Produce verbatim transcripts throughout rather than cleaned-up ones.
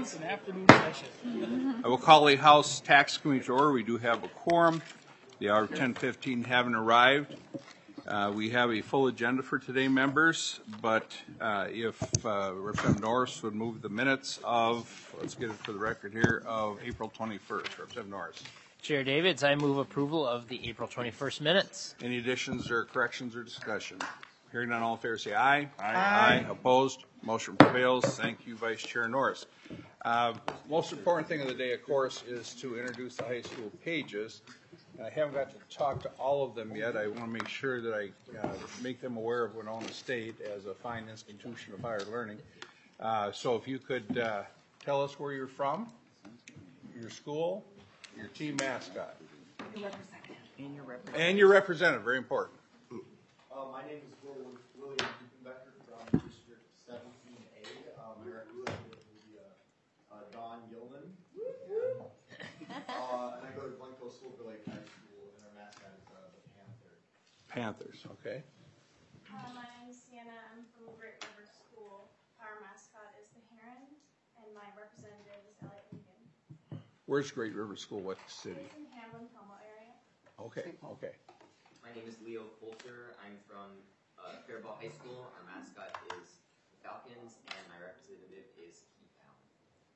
It's an afternoon session. I will call the House Tax Committee to order. We do have a quorum. The hour of ten fifteen haven't arrived. Uh, we have a full agenda for today, members, but uh, if uh, Representative Norris would move the minutes of, let's get it for the record here, of April twenty-first. Representative Norris. Chair Davids, I move approval of the April twenty-first minutes. Any additions or corrections or discussion? Hearing none, all in favor say aye. Aye. Aye. Opposed? Motion prevails. Thank you, Vice Chair Norris. Uh, most important thing of the day, of course, is to introduce the high school pages. I haven't got to talk to all of them yet. I want to make sure that I uh, make them aware of Winona State as a fine institution of higher learning. Uh, so if you could uh, tell us where you're from, your school, your team mascot. Your representative. And your representative. And your representative, very important. Uh, my name is William, William Dukenbecker from District seventeen A. Um, my representative will be uh, uh, Don Gilman. And, uh, and I go to Glencoe Silver Lake High School, and our mascot is uh, the Panther. Panthers, okay. Uh, my name is Sienna. I'm from Great River School. Our mascot is the Heron, and my representative is Elliot Lincoln. Where's Great River School? What city? It's in Hamlin, Como area. Okay, okay. My name is Leo Coulter. I'm from uh, Faribault High School. Our mascot is the Falcons, and my representative is Keith Allen.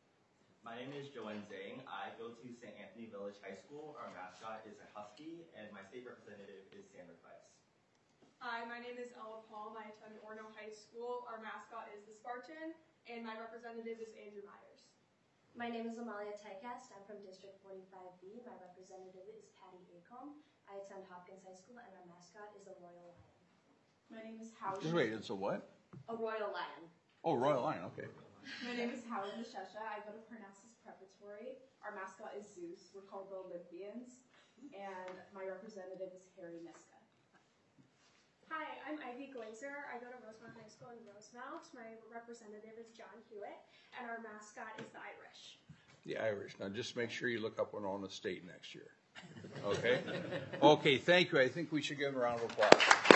My name is Joanne Zhang. I go to Saint Anthony Village High School. Our mascot is a Husky, and my state representative is Sandra Price. Hi, my name is Ella Palm. I attend Orono High School. Our mascot is the Spartan, and my representative is Andrew Myers. My name is Amalia Tycast. I'm from District forty-five B. My representative is Patty Acomb. I attend Hopkins High School, and our mascot is a Royal Lion. My name is Howard. Just wait, it's a what? A Royal Lion. Oh, Royal Lion, okay. My name is Howard Mashesha. I go to Parnassus Preparatory. Our mascot is Zeus. We're called the Olympians, and my representative is Harry Niska. Hi, I'm Ivy Glazer. I go to Rosemount High School in Rosemount. My representative is John Hewitt, and our mascot is the Irish. The Irish. Now, just make sure you look up Winona State next year. Okay? Okay, thank you. I think we should give them a round of applause.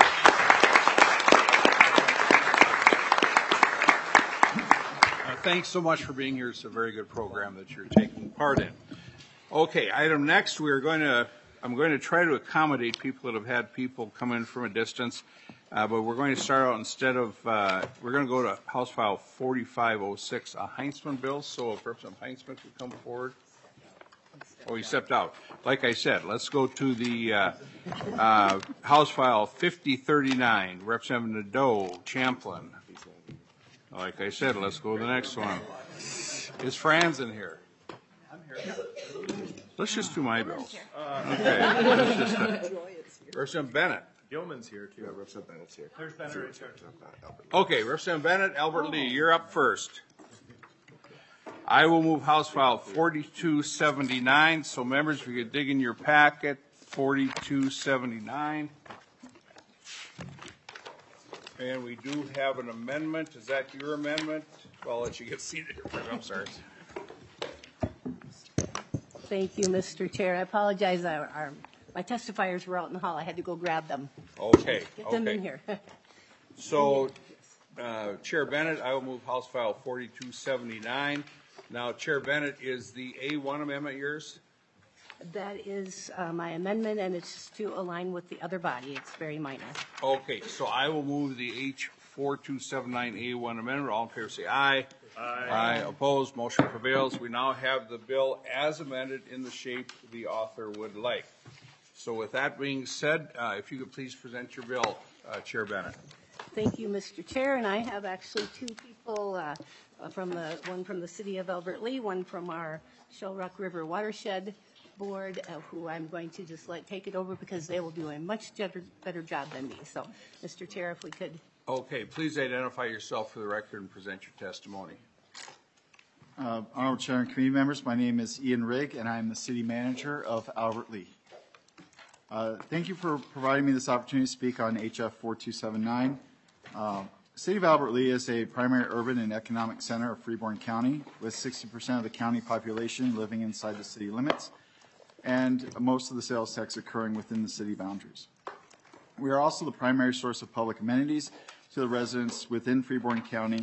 Uh, thanks so much for being here. It's a very good program that you're taking part in. Okay, item next, we're going to, I'm going to try to accommodate people that have had people come in from a distance, uh, but we're going to start out instead of, uh, we're going to go to House File forty-five oh six, a Heinzman bill. So if Representative Heinzman could come forward. Oh, he stepped out. Like I said, let's go to the uh, uh, House File fifty thirty-nine, Representative Nadeau, Champlin. Like I said, let's go to the next one. Is Franz in here? I'm here. Let's just do my bills. Okay. Let's just, uh, Representative Bennett. Gilman's here, too. Yeah, Representative Bennett's here. There's Bennett right here. Okay, Representative Bennett, Albert Lee, you're up first. I will move House File forty-two seventy-nine. So, members, if you could dig in your packet, forty-two seventy-nine. And we do have an amendment. Is that your amendment? Well, I'll let you get seated. I'm sorry. Thank you, Mister Chair. I apologize. Our, our, my testifiers were out in the hall. I had to go grab them. Okay. Get them okay. in here. So, uh, Chair Bennett, I will move House File forty-two seventy-nine. Now, Chair Bennett, is the A one amendment yours? That is uh, my amendment, and it's to align with the other body. It's very minor. Okay, so I will move the H forty-two seventy-nine A one amendment. All in favor say aye. Aye. Aye. Opposed. Motion prevails. We now have the bill as amended in the shape the author would like. So with that being said, uh, if you could please present your bill, uh, Chair Bennett. Thank you, Mister Chair. And I have actually two people, uh, from the one from the city of Albert Lee, one from our Shell Rock River Watershed Board, uh, who I'm going to just let take it over because they will do a much better, better job than me. So, Mister Chair, if we could. Okay, please identify yourself for the record and present your testimony. Uh, Honorable Chair and committee members, my name is Ian Rigg, and I'm the city manager of Albert Lee. Uh, thank you for providing me this opportunity to speak on H F forty-two seventy-nine. Uh, the city of Albert Lee is a primary urban and economic center of Freeborn County, with sixty percent of the county population living inside the city limits, and most of the sales tax occurring within the city boundaries. We are also the primary source of public amenities to the residents within Freeborn County,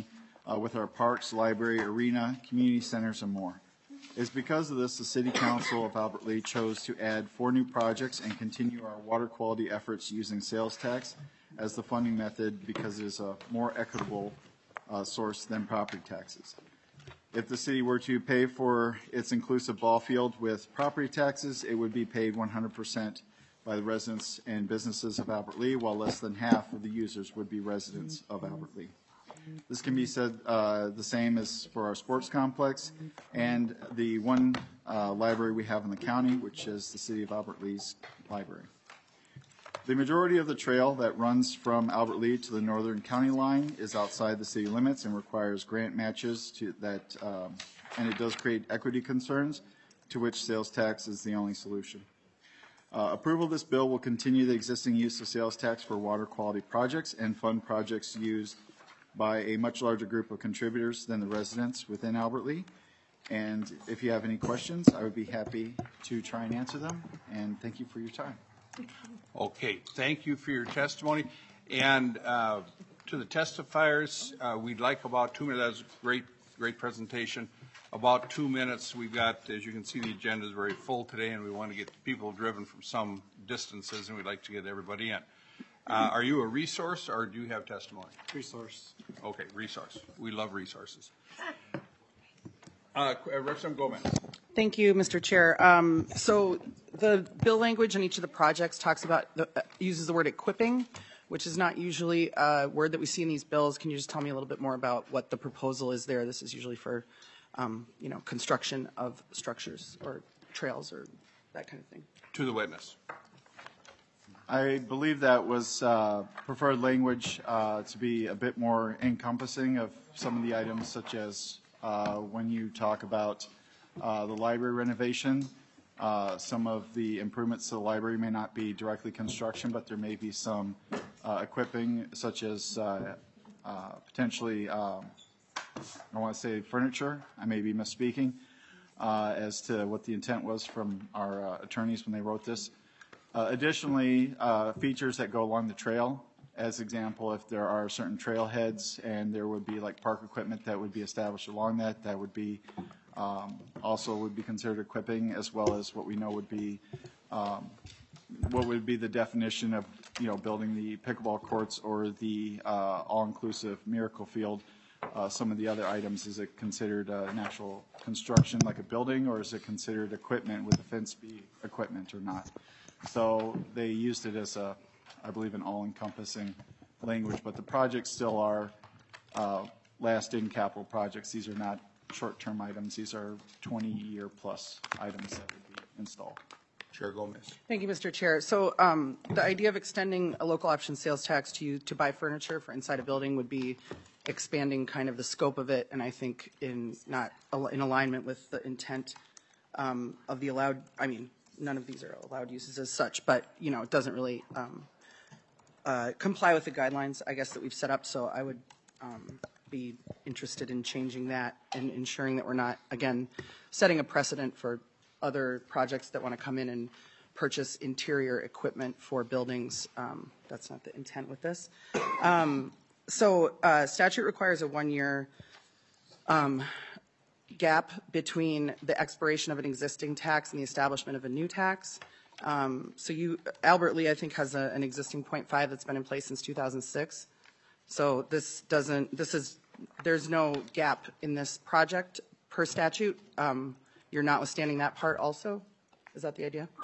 uh, with our parks, library, arena, community centers, and more. It's because of this the City Council of Albert Lea chose to add four new projects and continue our water quality efforts using sales tax as the funding method because it is a more equitable uh, source than property taxes. If the city were to pay for its inclusive ball field with property taxes, it would be paid one hundred percent by the residents and businesses of Albert Lea, while less than half of the users would be residents of Albert Lea. This can be said uh, the same as for our sports complex and the one uh, library we have in the county, which is the City of Albert Lea's library. The majority of the trail that runs from Albert Lea to the northern county line is outside the city limits and requires grant matches to that, um, and it does create equity concerns, to which sales tax is the only solution. Uh, approval of this bill will continue the existing use of sales tax for water quality projects and fund projects used by a much larger group of contributors than the residents within Albert Lea. And if you have any questions, I would be happy to try and answer them. And thank you for your time. Okay, thank you for your testimony. And uh, to the testifiers, uh, we'd like about two minutes. That was a great, great presentation. About two minutes. We've got, as you can see, the agenda is very full today, and we want to get people driven from some distances, and we'd like to get everybody in. Uh, are you a resource, or do you have testimony? Resource. Okay, resource. We love resources. Uh, Representative Gomez. Thank you, Mister Chair. Um, so the bill language on each of the projects talks about, the, uh, uses the word equipping, which is not usually a word that we see in these bills. Can you just tell me a little bit more about what the proposal is there? This is usually for, um, you know, construction of structures or trails or that kind of thing. To the witness. I believe that was uh, preferred language uh, to be a bit more encompassing of some of the items, such as uh, when you talk about uh, the library renovation, uh, some of the improvements to the library may not be directly construction, but there may be some uh, equipping, such as uh, uh, potentially, um, I want to say furniture, I may be misspeaking, uh, as to what the intent was from our uh, attorneys when they wrote this. Uh, additionally, uh, features that go along the trail. As example, if there are certain trailheads and there would be like park equipment that would be established along that, that would be um, also would be considered equipping, as well as what we know would be um, what would be the definition of, you know, building the pickleball courts or the uh, all-inclusive Miracle Field. Uh, some of the other items, is it considered uh, natural construction like a building, or is it considered equipment with a fence be equipment or not? So they used it as a, I believe, an all-encompassing language, but the projects still are uh, last-in capital projects. These are not short-term items. These are twenty-year plus items that would be installed. Chair Gomez. Thank you, Mister Chair. So um, the idea of extending a local option sales tax to you to buy furniture for inside a building would be expanding kind of the scope of it, and I think in not in alignment with the intent um, of the allowed, I mean, none of these are allowed uses as such, but, you know, it doesn't really um, uh, comply with the guidelines, I guess, that we've set up. So I would um, be interested in changing that and ensuring that we're not, again, setting a precedent for other projects that want to come in and purchase interior equipment for buildings. Um, that's not the intent with this. Um, so uh, statute requires a one-year um, gap between the expiration of an existing tax and the establishment of a new tax. Um, so you, Albert Lea, I think, has a, an existing point five that's been in place since two thousand six. So this doesn't, this is, there's no gap in this project per statute. Um, you're notwithstanding that part also? Is that the idea?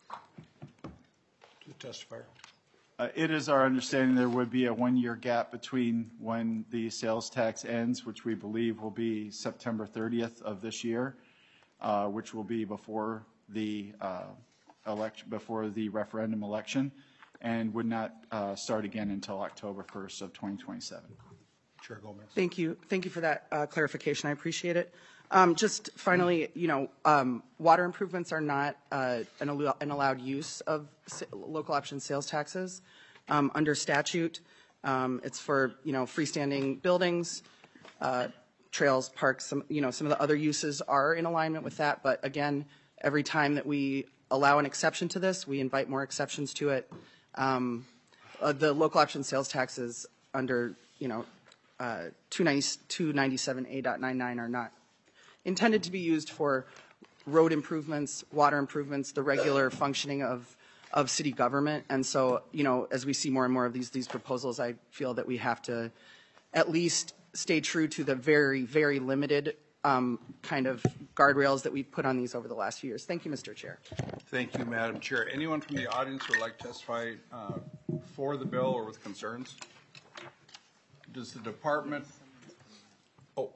To the testifier. Uh, it is our understanding there would be a one-year gap between when the sales tax ends, which we believe will be September thirtieth of this year, uh, which will be before the uh, election, before the referendum election, and would not uh, start again until October first of twenty twenty-seven. Chair Gomez. Thank you. Thank you for that uh, clarification. I appreciate it. Um, just finally, you know, um, water improvements are not uh, an, al- an allowed use of sa- local option sales taxes um, under statute. Um, it's for, you know, freestanding buildings, uh, trails, parks. Some, you know, some of the other uses are in alignment with that. But again, every time that we allow an exception to this, we invite more exceptions to it. Um, uh, the local option sales taxes under, you know, uh, two ninety-seven A point ninety-nine are not intended to be used for road improvements, water improvements, the regular functioning of, of city government. And so, you know, as we see more and more of these, these proposals, I feel that we have to at least stay true to the very, very limited um, kind of guardrails that we've put on these over the last few years. Thank you, Mister Chair. Thank you, Madam Chair. Anyone from the audience would like to testify uh, for the bill or with concerns? Does the department, oh.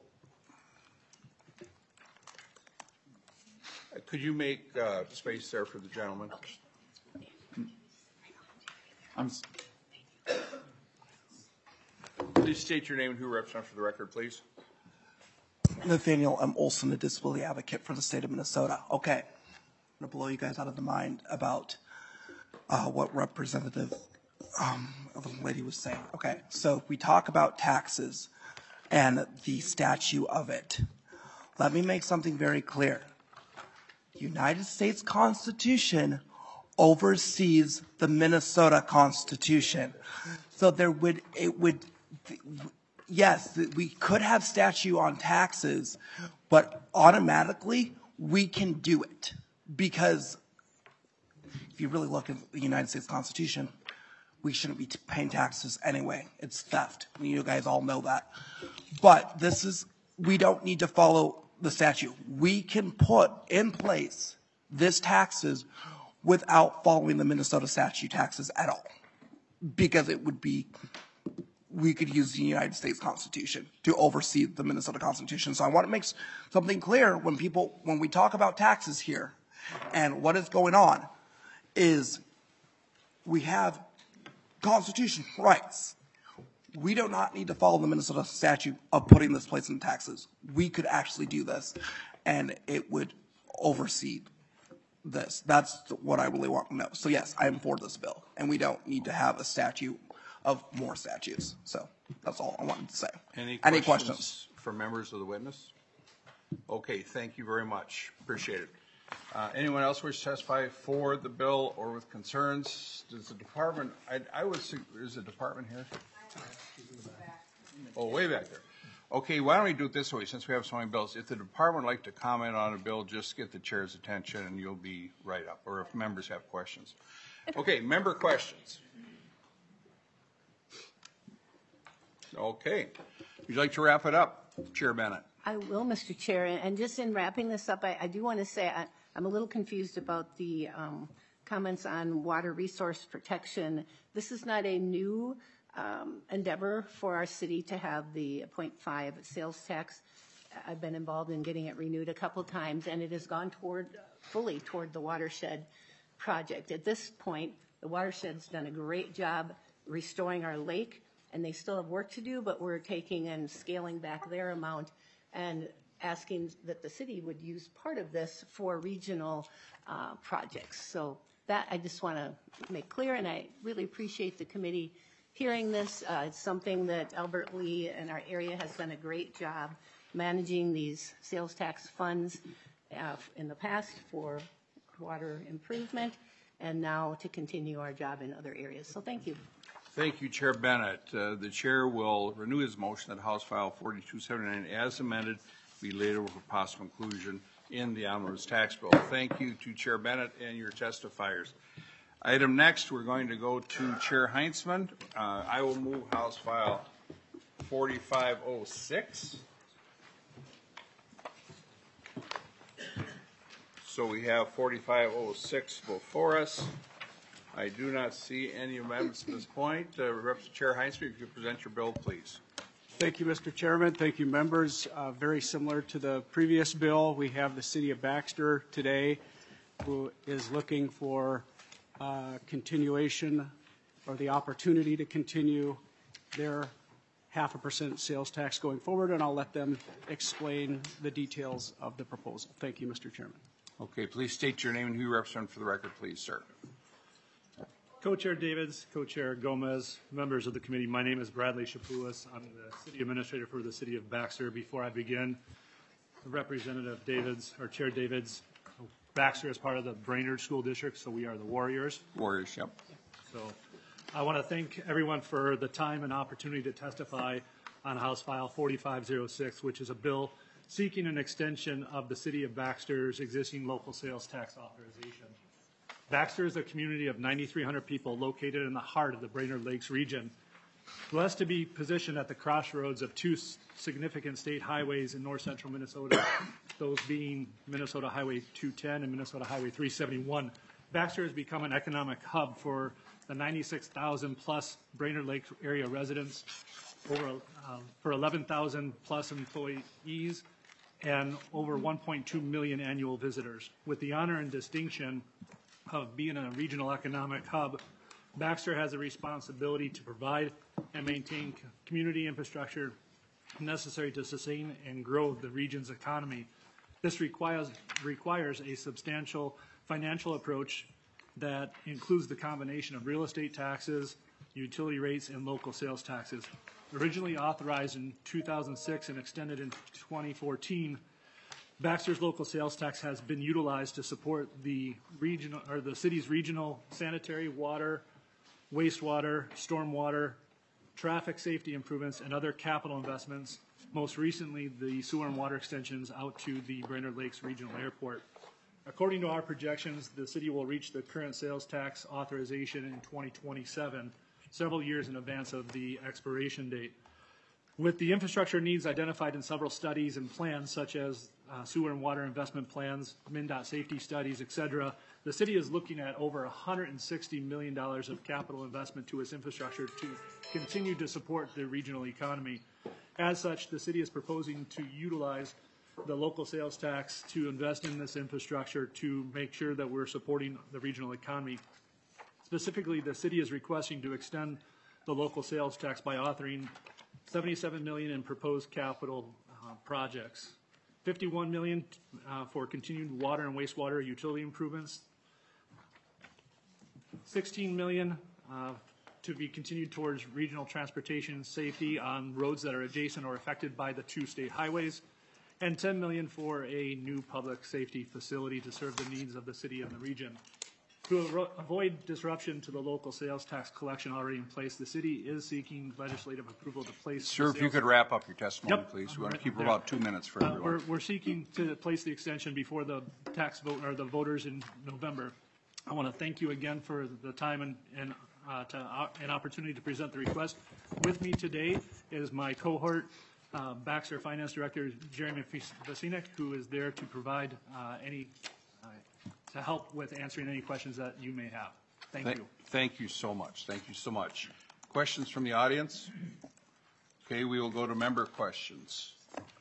Could you make uh, space there for the gentleman? I'm, s- Please state your name and who you represent for the record, please. Nathaniel M. Olson, a disability advocate for the state of Minnesota. Okay, I'm going to blow you guys out of the mind about uh, what Representative um, the lady was saying. Okay, so we talk about taxes and the statute of it. Let me make something very clear. The United States Constitution oversees the Minnesota Constitution. So there would, it would, yes, we could have statute on taxes, but automatically we can do it. Because if you really look at the United States Constitution, we shouldn't be t- paying taxes anyway. It's theft. You guys all know that. But this is, we don't need to follow the statute. We can put in place this taxes without following the Minnesota statute taxes at all. Because it would be, we could use the United States Constitution to oversee the Minnesota Constitution. So I want to make something clear when people, when we talk about taxes here and what is going on is we have Constitution rights. We do not need to follow the Minnesota statute of putting this place in taxes. We could actually do this, and it would oversee this. That's what I really want to know. So yes, I am for this bill, and we don't need to have a statute of more statutes. So that's all I wanted to say. Any questions, Any questions? from members of the witness? Okay, thank you very much. Appreciate it. Uh, anyone else wish to testify for the bill or with concerns? Does the department, I, I would, sug- is the department here? Oh, way back there. Okay, why don't we do it this way, since we have so many bills? If the department would like to comment on a bill, just get the chair's attention and you'll be right up, or if members have questions. Okay, member questions. Okay. Would you like to wrap it up, Chair Bennett? I will, Mister Chair. And just in wrapping this up, I, I do want to say I, I'm a little confused about the um, comments on water resource protection. This is not a new um, endeavor for our city to have the point five sales tax. I've been involved in getting it renewed a couple times, and it has gone toward fully toward the watershed project. At this point, the watershed's done a great job restoring our lake, and they still have work to do, but we're taking and scaling back their amount and asking that the city would use part of this for regional uh, projects. So that I just want to make clear, and I really appreciate the committee hearing this. Uh, it's something that Albert Lee and our area has done a great job managing these sales tax funds uh, in the past for water improvement, and now to continue our job in other areas. So thank you. Thank you, Chair Bennett. Uh, the chair will renew his motion that House File forty-two seventy-nine as amended be laid over for possible inclusion in the omnibus tax bill. Thank you to Chair Bennett and your testifiers. Item next, we're going to go to Chair Heinzman. Uh, I will move House File forty-five oh six. So we have forty-five oh six before us. I do not see any amendments at this point. Uh, Representative Chair Heinzman, if you present your bill, please. Thank you, Mister Chairman. Thank you, members. Uh, very similar to the previous bill, we have the City of Baxter today, who is looking for uh, continuation or the opportunity to continue their half a percent sales tax going forward, and I'll let them explain the details of the proposal. Thank you, Mister Chairman. Okay, please state your name and who you represent for the record, please, sir. Co-Chair Davids, Co-Chair Gomez, members of the committee, my name is Bradley Chapulis. I'm the City Administrator for the City of Baxter. Before I begin, Representative Davids, or Chair Davids, Baxter is part of the Brainerd School District, so we are the Warriors. Warriors, yep. So I want to thank everyone for the time and opportunity to testify on House File forty-five oh six, which is a bill seeking an extension of the City of Baxter's existing local sales tax authorization. Baxter is a community of nine thousand three hundred people located in the heart of the Brainerd Lakes region. Blessed to be positioned at the crossroads of two significant state highways in north central Minnesota, those being Minnesota Highway two ten and Minnesota Highway three seventy-one. Baxter has become an economic hub for the ninety-six thousand plus Brainerd Lake area residents, over uh, for eleven thousand plus employees, and over one point two million annual visitors. With the honor and distinction of being a regional economic hub, Baxter has a responsibility to provide and maintain community infrastructure necessary to sustain and grow the region's economy. This requires, requires a substantial financial approach that includes the combination of real estate taxes, utility rates, and local sales taxes. Originally authorized in two thousand six and extended in twenty fourteen, Baxter's local sales tax has been utilized to support the regional or the city's regional sanitary, water, wastewater, stormwater, traffic safety improvements, and other capital investments. Most recently, the sewer and water extensions out to the Brainerd Lakes Regional Airport. According to our projections, the city will reach the current sales tax authorization in twenty twenty-seven, several years in advance of the expiration date. With the infrastructure needs identified in several studies and plans, such as uh, sewer and water investment plans, MnDOT safety studies, et cetera, the city is looking at over one hundred sixty million dollars of capital investment to its infrastructure to continue to support the regional economy. As such, the city is proposing to utilize the local sales tax to invest in this infrastructure to make sure that we're supporting the regional economy. Specifically, the city is requesting to extend the local sales tax by authoring seventy-seven million dollars in proposed capital uh, projects, fifty-one million dollars uh, for continued water and wastewater utility improvements, sixteen million dollars uh, to be continued towards regional transportation safety on roads that are adjacent or affected by the two state highways, and ten million dollars for a new public safety facility to serve the needs of the city and the region. To avoid disruption to the local sales tax collection already in place, the city is seeking legislative approval to place. Sir, if you could wrap up your testimony, Yep. please. We want to Right keep there. about two minutes for Uh, everyone. We're, we're seeking to place the extension before the tax vote, or the voters in November. I want to thank you again for the time and, and uh, to, uh, an opportunity to present the request. With me today is my cohort, uh, Baxter Finance Director, Jeremy Vasinek, who is there to provide uh, any, uh, to help with answering any questions that you may have. Thank Thank- you. Thank you so much. Thank you so much. Questions from the audience? Okay, we will go to member questions.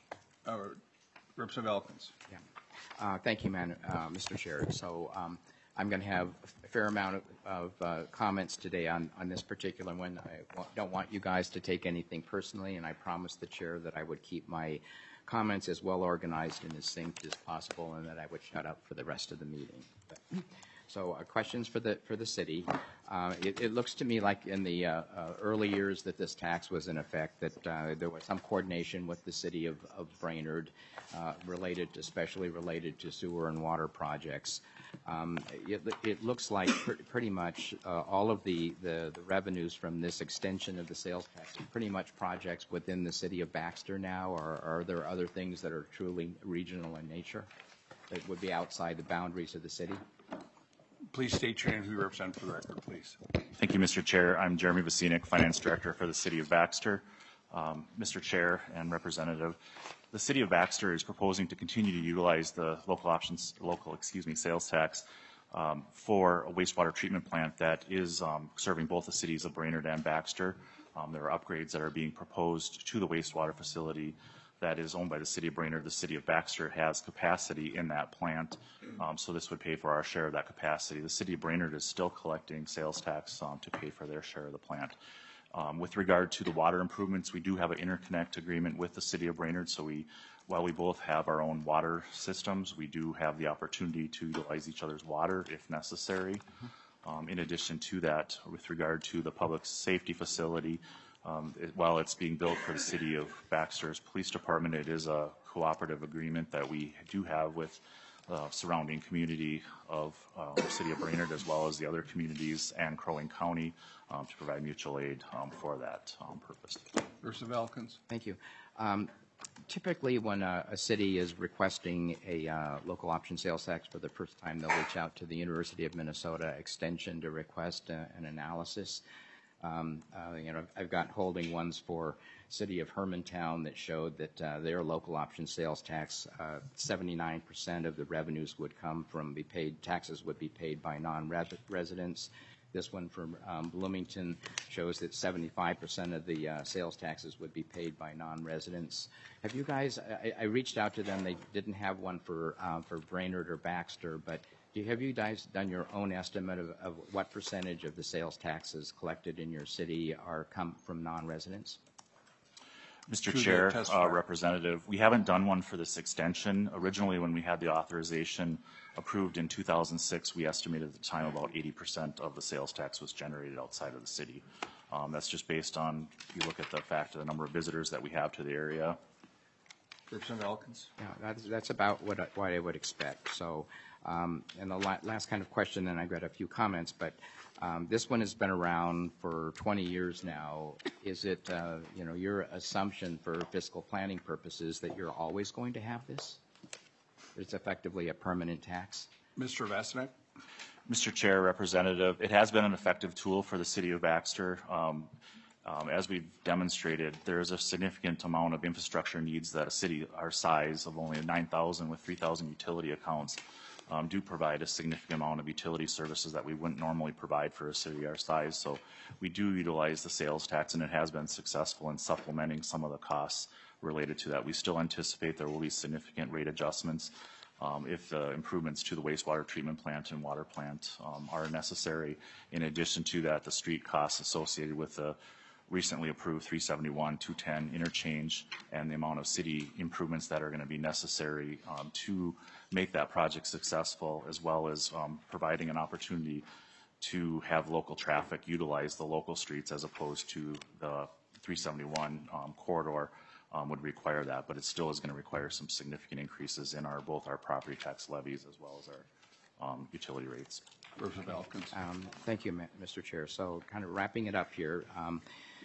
Uh, Representative Elkins. Yeah. Uh, Thank you, man, uh, Mister Chair. So um, I'm going to have a fair amount of, of uh, comments today on, on this particular one. I wa- don't want you guys to take anything personally, and I promised the chair that I would keep my comments as well organized and as synced as possible, and that I would shut up for the rest of the meeting. But, so uh, questions for the for the city. Uh, it, it looks to me like in the uh, uh, early years that this tax was in effect, that uh, there was some coordination with the city of, of Brainerd, uh, related, especially related to sewer and water projects. Um, it, it looks like pr pretty much uh, all of the, the, the revenues from this extension of the sales tax are pretty much projects within the city of Baxter now, or are there other things that are truly regional in nature that would be outside the boundaries of the city? Please state your name, who you represent for the record, please. Thank you, Mister Chair. I'm Jeremy Vasinek, Finance Director for the City of Baxter. Um, Mister Chair and Representative, the City of Baxter is proposing to continue to utilize the local options, local, excuse me, sales tax um, for a wastewater treatment plant that is um, serving both the cities of Brainerd and Baxter. Um, there are upgrades that are being proposed to the wastewater facility that is owned by the City of Brainerd. The City of Baxter has capacity in that plant, um, so this would pay for our share of that capacity. The City of Brainerd is still collecting sales tax um, to pay for their share of the plant. Um, with regard to the water improvements, we do have an interconnect agreement with the City of Brainerd, so we, while we both have our own water systems, we do have the opportunity to utilize each other's water if necessary. Um, in addition to that, with regard to the public safety facility, Um, it, while it's being built for the City of Baxter's Police Department, it is a cooperative agreement that we do have with uh, surrounding community of uh, the city of Brainerd, as well as the other communities and Crow Wing County, um, to provide mutual aid um, for that um, purpose. Mister Elkins. Thank you. Um, Typically, when a, a city is requesting a uh, local option sales tax for the first time, they'll reach out to the University of Minnesota Extension to request uh, an analysis. Um, uh, you know, I've got holding ones for City of Hermantown that showed that uh, their local option sales tax, uh, seventy-nine percent of the revenues would come from be paid, taxes would be paid by non-residents. This one from um, Bloomington shows that seventy-five percent of the uh, sales taxes would be paid by non-residents. Have you guys, I, I reached out to them, they didn't have one for, uh, for Brainerd or Baxter, but do you, have you guys done your own estimate of, of what percentage of the sales taxes collected in your city are come from non-residents? Mister Chair, uh, Representative, we haven't done one for this extension. Originally, when we had the authorization approved in two thousand six, we estimated at the time about eighty percent of the sales tax was generated outside of the city. Um, that's just based on, if you look at the fact of the number of visitors that we have to the area. Representative Elkins. Yeah, that's, that's about what I, what I would expect. So, um, and the la last kind of question, and I've got a few comments, but um, this one has been around for twenty years now. Is it, uh, you know, your assumption for fiscal planning purposes that you're always going to have this? It's effectively a permanent tax? Mister Vasenek. Mister Chair, Representative, it has been an effective tool for the city of Baxter. Um, um, as we've demonstrated, there is a significant amount of infrastructure needs that a city our size of only nine thousand with three thousand utility accounts um, do provide a significant amount of utility services that we wouldn't normally provide for a city our size. So we do utilize the sales tax, and it has been successful in supplementing some of the costs related to that. We still anticipate there will be significant rate adjustments Um, if uh, improvements to the wastewater treatment plant and water plant um, are necessary. In addition to that, the street costs associated with the recently approved three seventy-one, two ten interchange and the amount of city improvements that are going to be necessary um, to make that project successful, as well as um, providing an opportunity to have local traffic utilize the local streets as opposed to the three seventy-one um, corridor. Um, would require that, but it still is going to require some significant increases in our both our property tax levies as well as our um, utility rates. Um, thank you, Mister Chair. So kind of wrapping it up here. Um,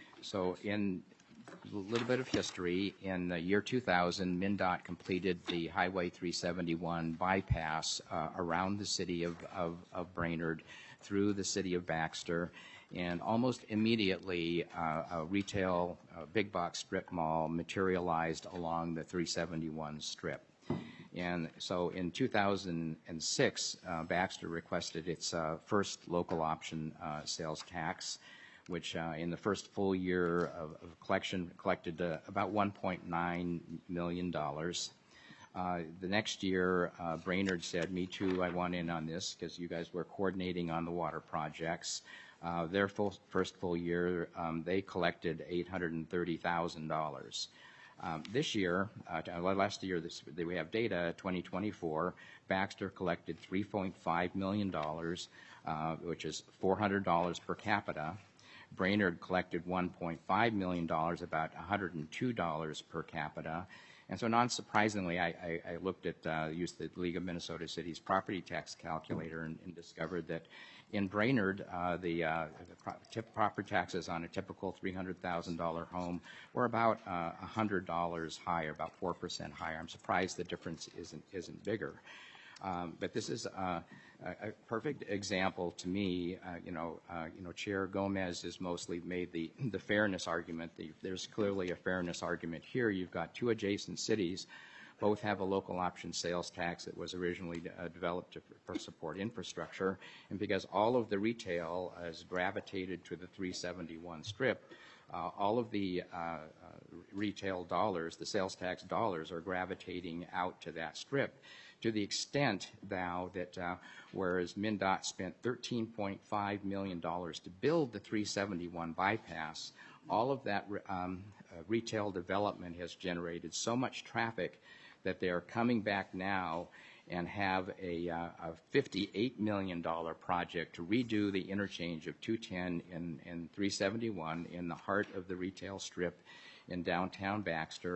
so in a little bit of history, in the year two thousand, MnDOT completed the Highway three seventy-one bypass uh, around the city of, of, of Brainerd through the city of Baxter. And almost immediately, uh, a retail uh, big box strip mall materialized along the three seventy-one strip. And so in two thousand six, uh, Baxter requested its uh, first local option uh, sales tax, which uh, in the first full year of, of collection collected uh, about one point nine million dollars. Uh, the next year, uh, Brainerd said, me too, I want in on this, because you guys were coordinating on the water projects. Uh, their full, first full year, um, they collected eight hundred thirty thousand dollars. Um, this year, uh, last year, this, we have data, twenty twenty-four, Baxter collected three point five million dollars, uh, which is four hundred dollars per capita. Brainerd collected one point five million dollars, about one hundred two dollars per capita. And so non-surprisingly, I, I, I looked at, uh, used the League of Minnesota Cities property tax calculator and, and discovered that in Brainerd, uh, the, uh, the pro tip property taxes on a typical three hundred thousand dollar home were about uh, one hundred dollars higher, about four percent higher. I'm surprised the difference isn't, isn't bigger. Um, but this is uh, a, a perfect example to me. Uh, you know, uh, you know, Chair Gomez has mostly made the the fairness argument. The, there's clearly a fairness argument here. You've got two adjacent cities, both have a local option sales tax that was originally uh, developed to for support infrastructure, and because all of the retail has gravitated to the three seventy-one strip. Uh, all of the uh, uh, retail dollars, the sales tax dollars, are gravitating out to that strip, to the extent now that uh, whereas MnDOT spent thirteen point five million dollars to build the three seventy-one bypass, all of that um, uh, retail development has generated so much traffic that they are coming back now and have a, uh, a fifty-eight million dollar project to redo the interchange of two ten and, and three seventy-one in the heart of the retail strip in downtown Baxter.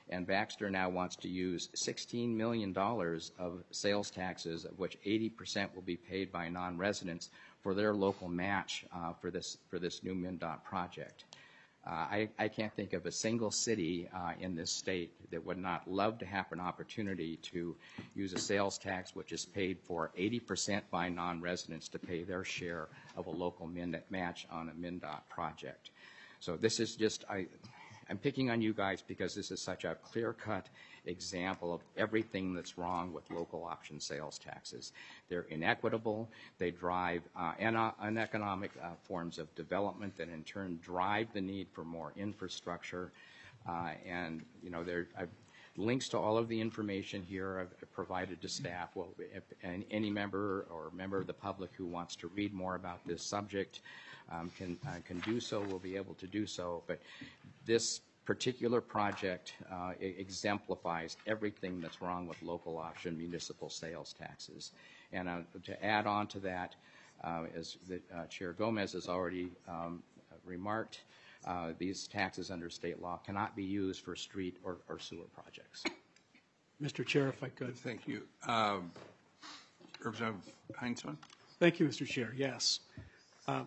And Baxter now wants to use sixteen million dollars of sales taxes, of which eighty percent will be paid by non-residents, for their local match uh, for this for this new MnDOT project. Uh, I, I can't think of a single city uh, in this state that would not love to have an opportunity to use a sales tax which is paid for eighty percent by non-residents to pay their share of a local min match on a MnDOT project. So this is just, I, I'm picking on you guys because this is such a clear-cut example of everything that's wrong with local option sales taxes. They're inequitable. They drive uh, uneconomic uh, forms of development that in turn drive the need for more infrastructure. Uh, and, you know, there are links to all of the information here I've provided to staff. Well, if any member or member of the public who wants to read more about this subject um, can, uh, can do so, will be able to do so. But this particular project uh, exemplifies everything that's wrong with local option municipal sales taxes. And uh, to add on to that, uh, as the, uh, Chair Gomez has already um, remarked, uh, these taxes under state law cannot be used for street or, or sewer projects. Mister Chair, if I could. Thank you. Um, Representative Heinzman? Thank you, Mister Chair. Yes. Um,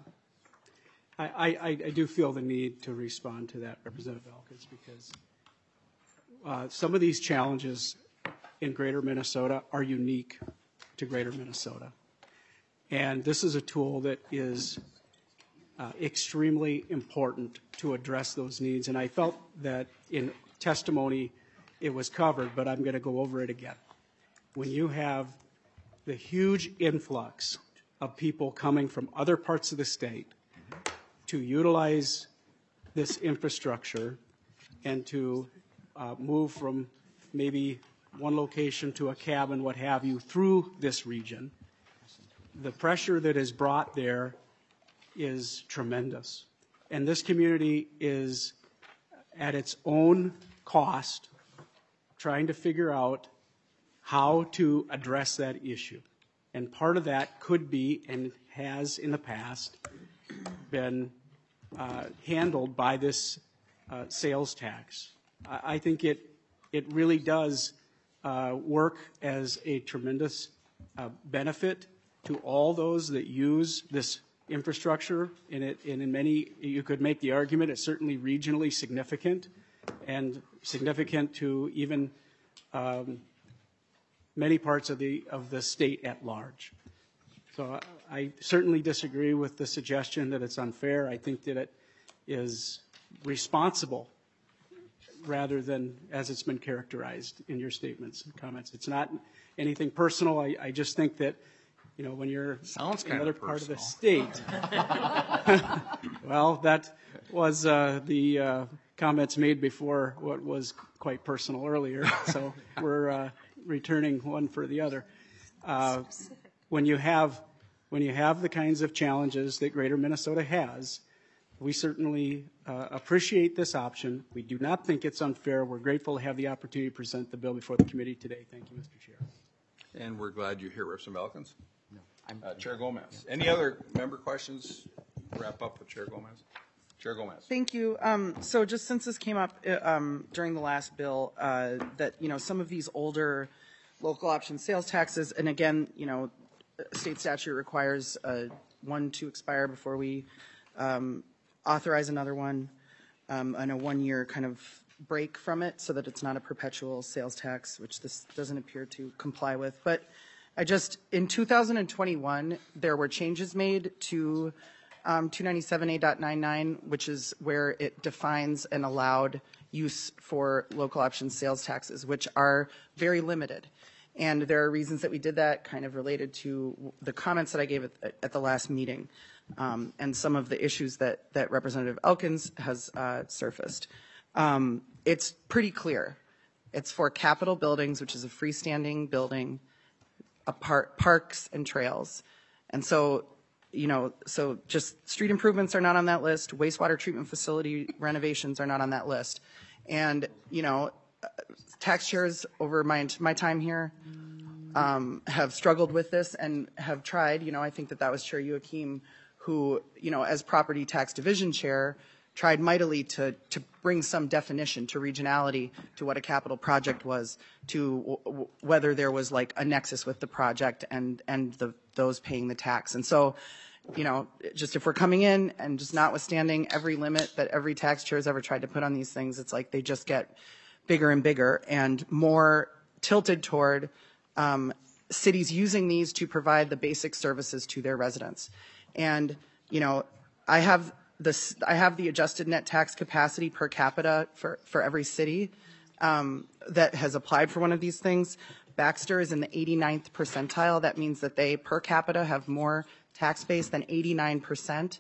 I, I, I do feel the need to respond to that, Representative Elkins, because uh, some of these challenges in Greater Minnesota are unique to Greater Minnesota. And this is a tool that is uh, extremely important to address those needs. And I felt that in testimony it was covered, but I'm going to go over it again. When you have the huge influx of people coming from other parts of the state to utilize this infrastructure and to uh, move from maybe one location to a cabin, what have you, through this region, the pressure that is brought there is tremendous. And this community is at its own cost trying to figure out how to address that issue. And part of that could be, and has in the past, been uh, handled by this uh, sales tax. I, I think it it really does uh, work as a tremendous uh, benefit to all those that use this infrastructure. And, it, and in many, you could make the argument it's certainly regionally significant and significant to even um, many parts of the of the state at large. So I, I certainly disagree with the suggestion that it's unfair. I think that it is responsible rather than as it's been characterized in your statements and comments. It's not anything personal. I, I just think that, you know, when you're Sounds in another part personal. of the state, well, that was uh, the uh, comments made before what was quite personal earlier. So we're uh, returning one for the other. Uh, when you have when you have the kinds of challenges that Greater Minnesota has, we certainly uh, appreciate this option. We do not think it's unfair. We're grateful to have the opportunity to present the bill before the committee today. Thank you, Mister Chair. And we're glad you're here, Representative Elkins. No, I'm, uh, Chair Gomez. Any other member questions? Wrap up with Chair Gomez. Chair Gomez. Thank you. Um, so just since this came up uh, um, during the last bill, uh, that, you know, some of these older local option sales taxes, and again, you know, state statute requires uh, one to expire before we um, authorize another one, um, and a one-year kind of break from it so that it's not a perpetual sales tax, which this doesn't appear to comply with. But I just, in two thousand twenty-one, there were changes made to um, two ninety-seven A point ninety-nine, which is where it defines an allowed use for local option sales taxes, which are very limited. And there are reasons that we did that, kind of related to the comments that I gave at, at the last meeting, um, and some of the issues that, that Representative Elkins has uh, surfaced. Um, it's pretty clear. It's for Capitol buildings, which is a freestanding building, a par- parks and trails. And so, you know, so just street improvements are not on that list. Wastewater treatment facility renovations are not on that list. And, you know, tax chairs over my my time here um, have struggled with this and have tried. You know, I think that that was Chair Joachim who, you know, as property tax division chair, tried mightily to, to bring some definition to regionality, to what a capital project was, to w- w- whether there was like a nexus with the project and, and the, those paying the tax. And so, you know, just if we're coming in and just notwithstanding every limit that every tax chair has ever tried to put on these things, it's like they just get bigger and bigger and more tilted toward um, cities using these to provide the basic services to their residents. And, you know, I have this, I have the adjusted net tax capacity per capita for, for every city um, that has applied for one of these things. Baxter is in the eighty-ninth percentile. That means that they per capita have more tax base than eighty-nine percent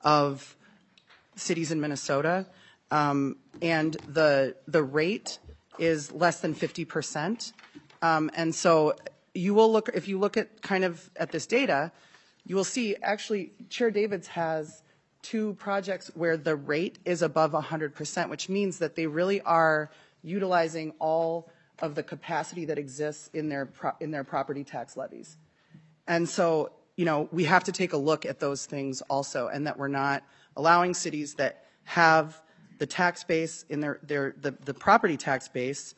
of cities in Minnesota. Um, and the, the rate is less than fifty percent. Um, and so you will look, if you look at kind of at this data, you will see actually Chair Davids has two projects where the rate is above one hundred percent, which means that they really are utilizing all of the capacity that exists in their pro- in their property tax levies. And so, you know, we have to take a look at those things also, and that we're not allowing cities that have the tax base in their, their the, the property tax base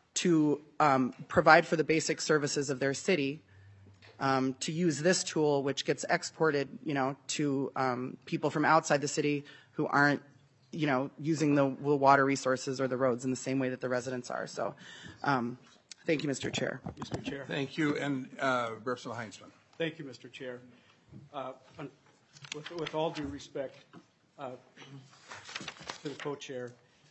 to um, provide for the basic services of their city, um, to use this tool, which gets exported, you know, to um, people from outside the city who aren't, you know, using the, the water resources or the roads in the same way that the residents are. So, um, thank you, Mister Chair. Mister Chair. Thank you, and uh, Representative Heinzman. Thank you, Mister Chair. Uh, with, with all due respect uh, to the co-chair,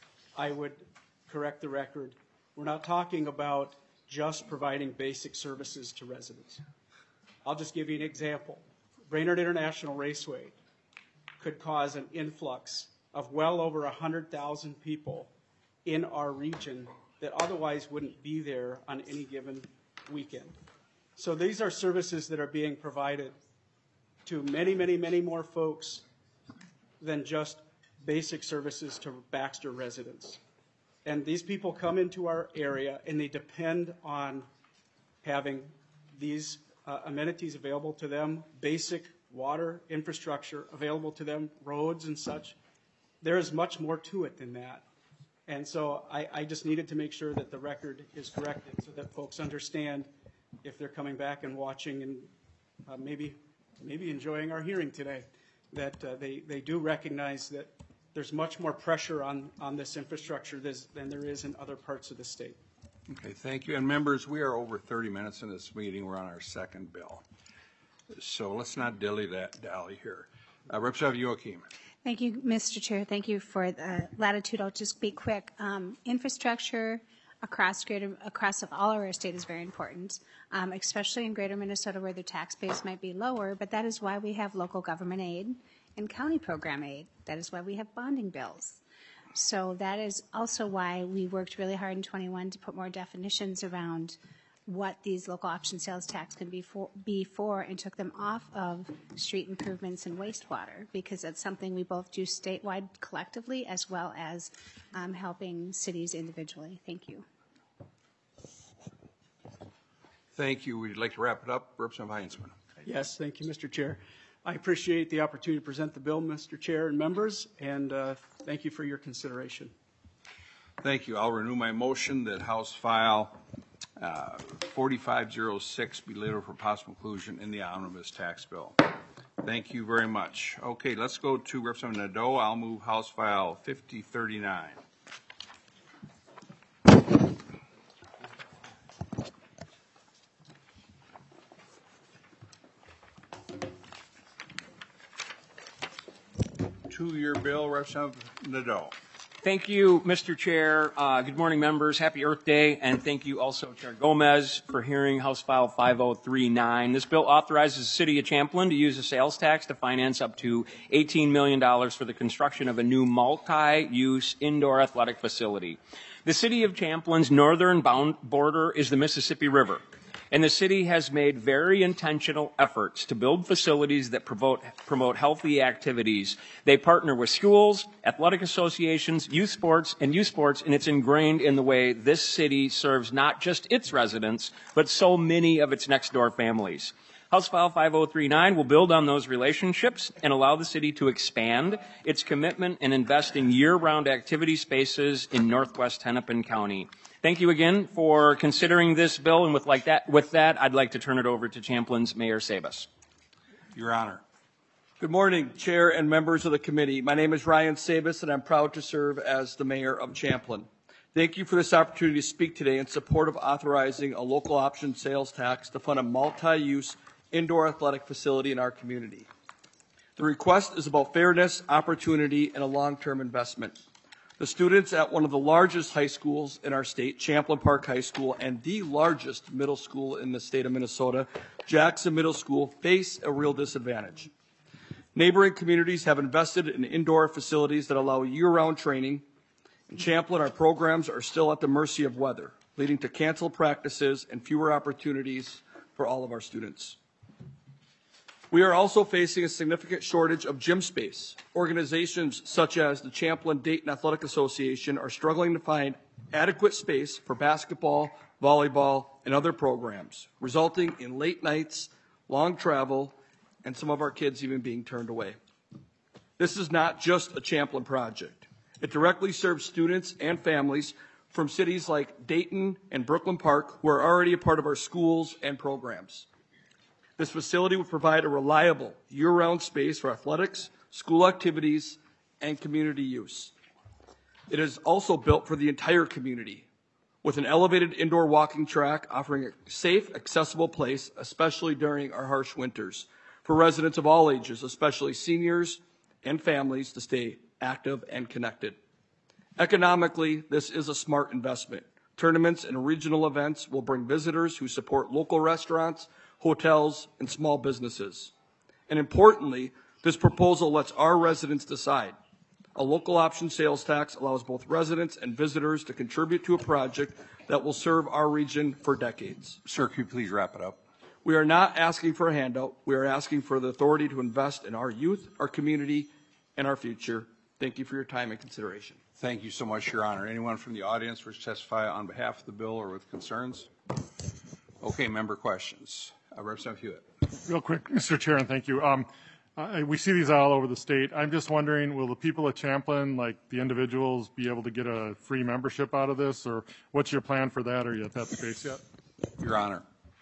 I would correct the record. We're not talking about just providing basic services to residents. I'll just give you an example. Brainerd International Raceway could cause an influx of well over one hundred thousand people in our region that otherwise wouldn't be there on any given weekend. So these are services that are being provided to many, many, many more folks than just basic services to Baxter residents. And these people come into our area and they depend on having these uh, amenities available to them, basic water infrastructure available to them, roads and such. There is much more to it than that. And so I, I just needed to make sure that the record is corrected so that folks understand if they're coming back and watching and uh, maybe maybe enjoying our hearing today, that uh, they, they do recognize that there's much more pressure on, on this infrastructure this, than there is in other parts of the state. Okay, thank you. And members, we are over thirty minutes in this meeting. We're on our second bill. So let's not dilly that dally here. Uh, Representative Joachim. Thank you, Mister Chair. Thank you for the latitude. I'll just be quick. Um, infrastructure across greater, across of all of our state is very important, um, especially in greater Minnesota where the tax base might be lower, but that is why we have local government aid and county program aid. That is why we have bonding bills. So that is also why we worked really hard in twenty-one to put more definitions around what these local option sales tax can be for, be for and took them off of street improvements and wastewater, because that's something we both do statewide collectively as well as um, helping cities individually. Thank you. Thank you. Would you like to wrap it up? Representative Heinzman. Yes, thank you, Mister Chair. I appreciate the opportunity to present the bill, Mister Chair and members, and uh, thank you for your consideration. Thank you. I'll renew my motion that House File uh, forty-five oh six be later for possible inclusion in the omnibus tax bill. Thank you very much. Okay, let's go to Representative Nadeau. I'll move House File fifty thirty-nine. Two-year bill, Representative Nadeau. Thank you, Mister Chair. Uh, good morning, members. Happy Earth Day, and thank you also, Chair Gomez, for hearing House File five oh three nine. This bill authorizes the City of Champlin to use a sales tax to finance up to eighteen million dollars for the construction of a new multi-use indoor athletic facility. The City of Champlin's northern bound border is the Mississippi River, and the city has made very intentional efforts to build facilities that promote, promote healthy activities. They partner with schools, athletic associations, youth sports, and youth sports, and it's ingrained in the way this city serves not just its residents, but so many of its next-door families. House File five oh three nine will build on those relationships and allow the city to expand its commitment and invest in year-round activity spaces in northwest Hennepin County. Thank you again for considering this bill, and with, like that, with that, I'd like to turn it over to Champlin's Mayor Sabas. Your Honor. Good morning, Chair and members of the committee. My name is Ryan Sabas, and I'm proud to serve as the Mayor of Champlin. Thank you for this opportunity to speak today in support of authorizing a local option sales tax to fund a multi-use indoor athletic facility in our community. The request is about fairness, opportunity, and a long-term investment. The students at one of the largest high schools in our state, Champlin Park High School, and the largest middle school in the state of Minnesota, Jackson Middle School, face a real disadvantage. Neighboring communities have invested in indoor facilities that allow year-round training. In Champlin, our programs are still at the mercy of weather, leading to canceled practices and fewer opportunities for all of our students. We are also facing a significant shortage of gym space. Organizations such as the Champlin-Dayton Athletic Association are struggling to find adequate space for basketball, volleyball, and other programs, resulting in late nights, long travel, and some of our kids even being turned away. This is not just a Champlin project. It directly serves students and families from cities like Dayton and Brooklyn Park, who are already a part of our schools and programs. This facility would provide a reliable year-round space for athletics, school activities, and community use. It is also built for the entire community, with an elevated indoor walking track offering a safe, accessible place, especially during our harsh winters, for residents of all ages, especially seniors and families, to stay active and connected. Economically, this is a smart investment. Tournaments and regional events will bring visitors who support local restaurants, hotels, and small businesses. And importantly, this proposal lets our residents decide. A local option sales tax allows both residents and visitors to contribute to a project that will serve our region for decades. Sir, could you please wrap it up? We are not asking for a handout. We are asking for the authority to invest in our youth, our community, and our future. Thank you for your time and consideration. Thank you so much, Your Honor. Anyone from the audience wish to testify on behalf of the bill or with concerns? Okay, member questions. Uh, Representative Hewitt. Real quick, Mister Chair, and thank you. Um, uh, we see these all over the state. I'm just wondering, will the people of Champlin, like the individuals, be able to get a free membership out of this, or what's your plan for that? Are you at that space yet? Your Honor.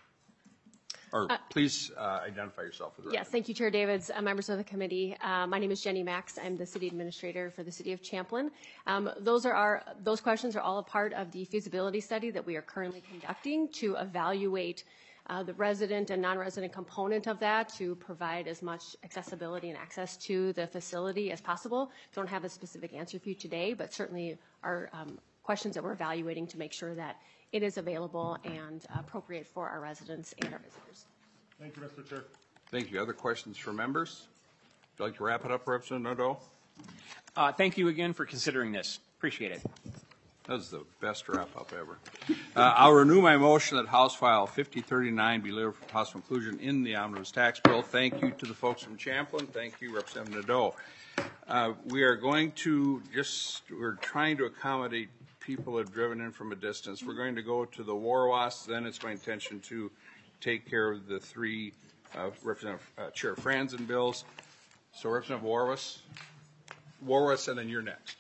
Or uh, please uh, identify yourself for the record. Yes, thank you, Chair Davids, uh, members of the committee. Uh, my name is Jenny Max. I'm the city administrator for the city of Champlin. Um, those are our, those questions are all a part of the feasibility study that we are currently conducting to evaluate uh, the resident and non-resident component of that, to provide as much accessibility and access to the facility as possible. Don't have a specific answer for you today, but certainly are um, questions that we're evaluating to make sure that it is available and appropriate for our residents and our visitors. Thank you, Mister Chair. Thank you. Other questions from members? Would you like to wrap it up, Representative Nadeau? Uh, thank you again for considering this. Appreciate it. That was the best wrap-up ever. Uh, I'll renew my motion that House File fifty thirty-nine be delivered for possible inclusion in the omnibus tax bill. Thank you to the folks from Champlin. Thank you, Representative Nadeau. Uh, we are going to just, we're trying to accommodate people who have driven in from a distance. We're going to go to the Warwas. Then it's my intention to take care of the three uh, Representative uh, Chair Franzen bills. So Representative Warwas, Warwas, and then you're next.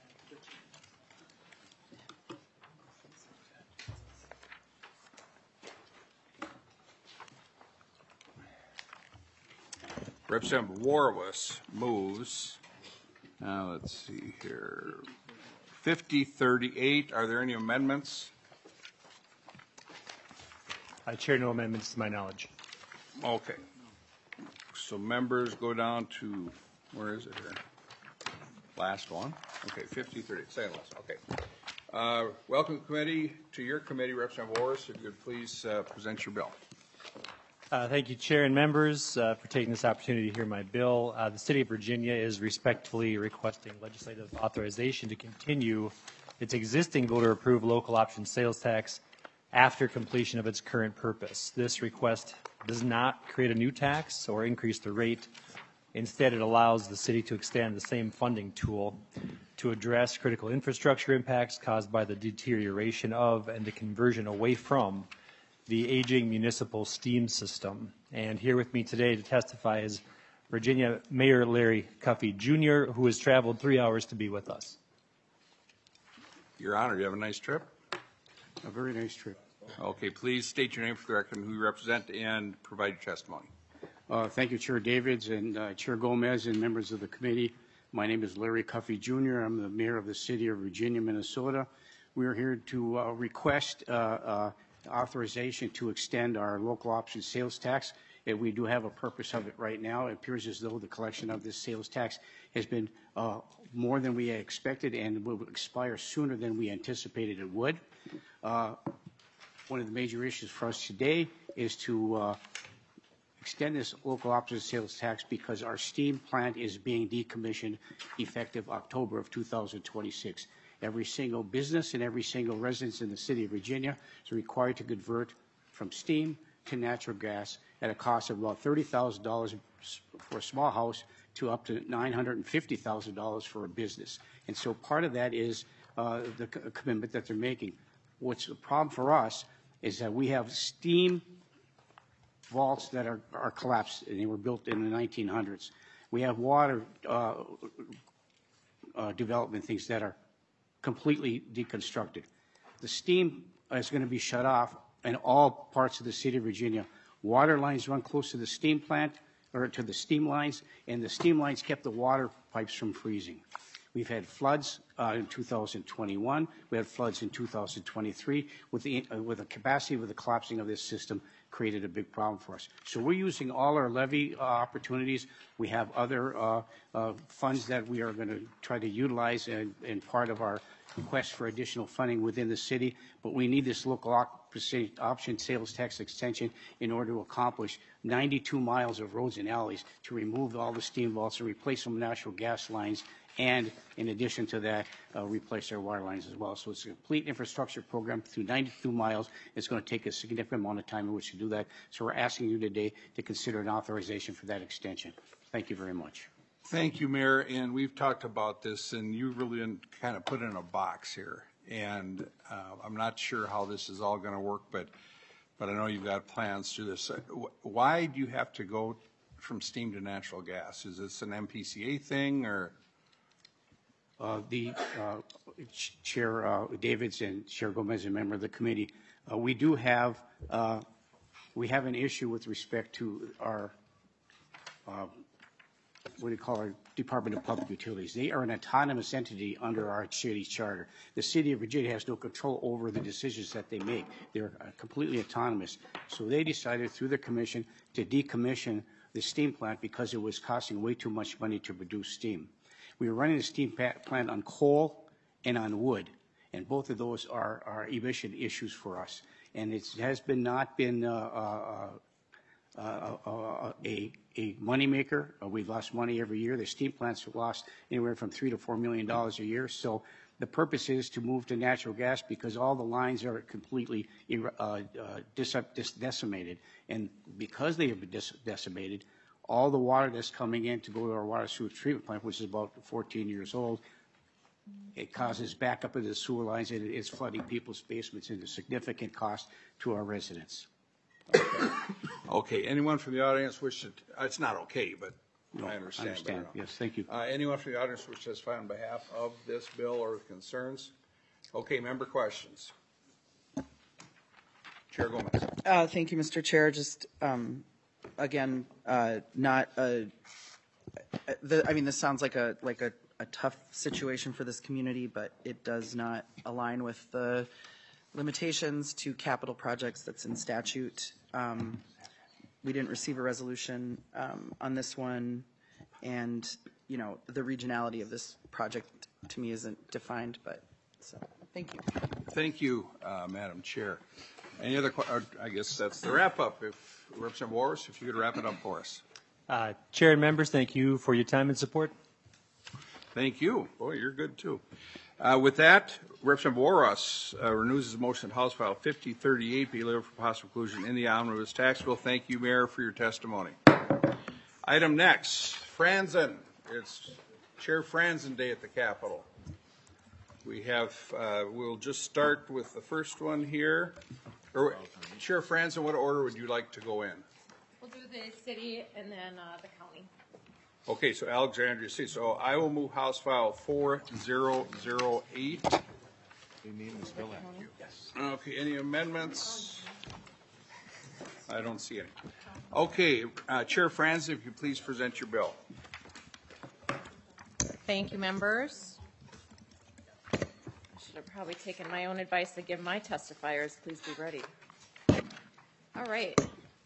Representative Warwas moves. Now let's see here. fifty thirty-eight. Are there any amendments? I chair no amendments to my knowledge. Okay. So members go down to, where is it here? Last one. Okay, fifty thirty-eight. Second last. Okay. Uh, welcome committee to your committee, Representative Warwas. If you would please uh, present your bill. Uh, thank you, Chair and members, uh, for taking this opportunity to hear my bill. Uh, the City of Virginia is respectfully requesting legislative authorization to continue its existing voter-approved local option sales tax after completion of its current purpose. This request does not create a new tax or increase the rate. Instead, it allows the city to extend the same funding tool to address critical infrastructure impacts caused by the deterioration of and the conversion away from the aging municipal steam system. And here with me today to testify is Virginia Mayor Larry Cuffey Junior, who has traveled three hours to be with us. Your Honor, you have a nice trip? A very nice trip. Okay, please state your name for the record and who you represent and provide your testimony. Uh, thank you, Chair Davids and uh, Chair Gomez and members of the committee. My name is Larry Cuffey Junior I'm the mayor of the city of Virginia, Minnesota. We are here to uh, request uh, uh, authorization to extend our local option sales tax. And we do have a purpose of it right now. It appears as though the collection of this sales tax has been uh, more than we expected and will expire sooner than we anticipated it would. Uh, one of the major issues for us today is to uh, extend this local option sales tax because our steam plant is being decommissioned effective October of two thousand twenty-six. Every single business and every single residence in the city of Virginia is required to convert from steam to natural gas at a cost of about thirty thousand dollars for a small house to up to nine hundred fifty thousand dollars for a business. And so part of that is uh, the commitment that they're making. What's the problem for us is that we have steam vaults that are, are collapsed, and they were built in the nineteen hundreds. We have water uh, uh, development things that are completely deconstructed. The steam is going to be shut off in all parts of the city of Virginia. Water lines run close to the steam plant, or to the steam lines, and the steam lines kept the water pipes from freezing. We've had floods uh, in two thousand twenty-one. We had floods in two thousand twenty-three. With the uh, with the capacity with the collapsing of this system, created a big problem for us. So we're using all our levy uh, opportunities. We have other uh, uh, funds that we are going to try to utilize in, in part of our request for additional funding within the city. But we need this local option sales tax extension in order to accomplish ninety-two miles of roads and alleys to remove all the steam vaults and replace some natural gas lines, and in addition to that, uh, replace our water lines as well. So it's a complete infrastructure program through ninety-two miles. It's going to take a significant amount of time in which to do that. So we're asking you today to consider an authorization for that extension. Thank you very much. Thank you, Mayor. And we've talked about this, and you really been kind of put in a box here. And uh, I'm not sure how this is all going to work, but but I know you've got plans to do this. Why do you have to go from steam to natural gas? Is this an M P C A thing, or? Uh, the uh, Ch Chair uh, Davids and Chair Gomez, a member of the committee, uh, we do have uh, we have an issue with respect to our uh, what do you call our Department of Public Utilities. They are an autonomous entity under our city charter. The city of Virginia has no control over the decisions that they make. They're uh, completely autonomous. So they decided through the commission to decommission the steam plant because it was costing way too much money to produce steam. We were running the steam plant on coal and on wood, and both of those are, are emission issues for us. And it has been not been uh, uh, uh, uh, a, a moneymaker. Uh, we've lost money every year. The steam plants have lost anywhere from three to four million dollars a year. So the purpose is to move to natural gas because all the lines are completely uh, uh, dis dis decimated, and because they have been dis decimated, all the water that's coming in to go to our water sewage treatment plant, which is about fourteen years old, it causes backup of the sewer lines, and it's flooding people's basements into significant cost to our residents. Okay. Okay. Anyone from the audience wish to, uh, it's not okay, but no, I understand. I understand. Yes, thank you. Uh, anyone from the audience wish to testify on behalf of this bill or concerns? Okay, member questions. Chair Gomez. Uh, thank you, Mister Chair. Just, um, again, uh, not a, the, I mean, this sounds like a like a, a tough situation for this community, but it does not align with the limitations to capital projects that's in statute. Um, we didn't receive a resolution um, on this one, and you know the regionality of this project to me isn't defined. But so, thank you. Thank you, uh, Madam Chair. Any other? Or I guess that's the wrap up. If Representative Walrus, if you could wrap it up for us. Uh, Chair and members, thank you for your time and support. Thank you. Boy, you're good too. Uh, with that, Representative Walrus uh, renews his motion that House File fifty thirty-eight be delivered for possible inclusion in the omnibus tax bill. Thank you, Mayor, for your testimony. Item next, Franzen. It's Chair Franzen Day at the Capitol. We have, uh, we'll just start with the first one here. Or, Chair Franzen, what order would you like to go in? We'll do the city and then uh, the county. Okay, so Alexandria City. So I will move House File four zero zero eight. We need this bill after you. Yes. Okay, any amendments? I don't see any. Okay, uh, Chair Franzen, if you please present your bill. Thank you, members. I should have probably taken my own advice to give my testifiers. Please be ready. All right.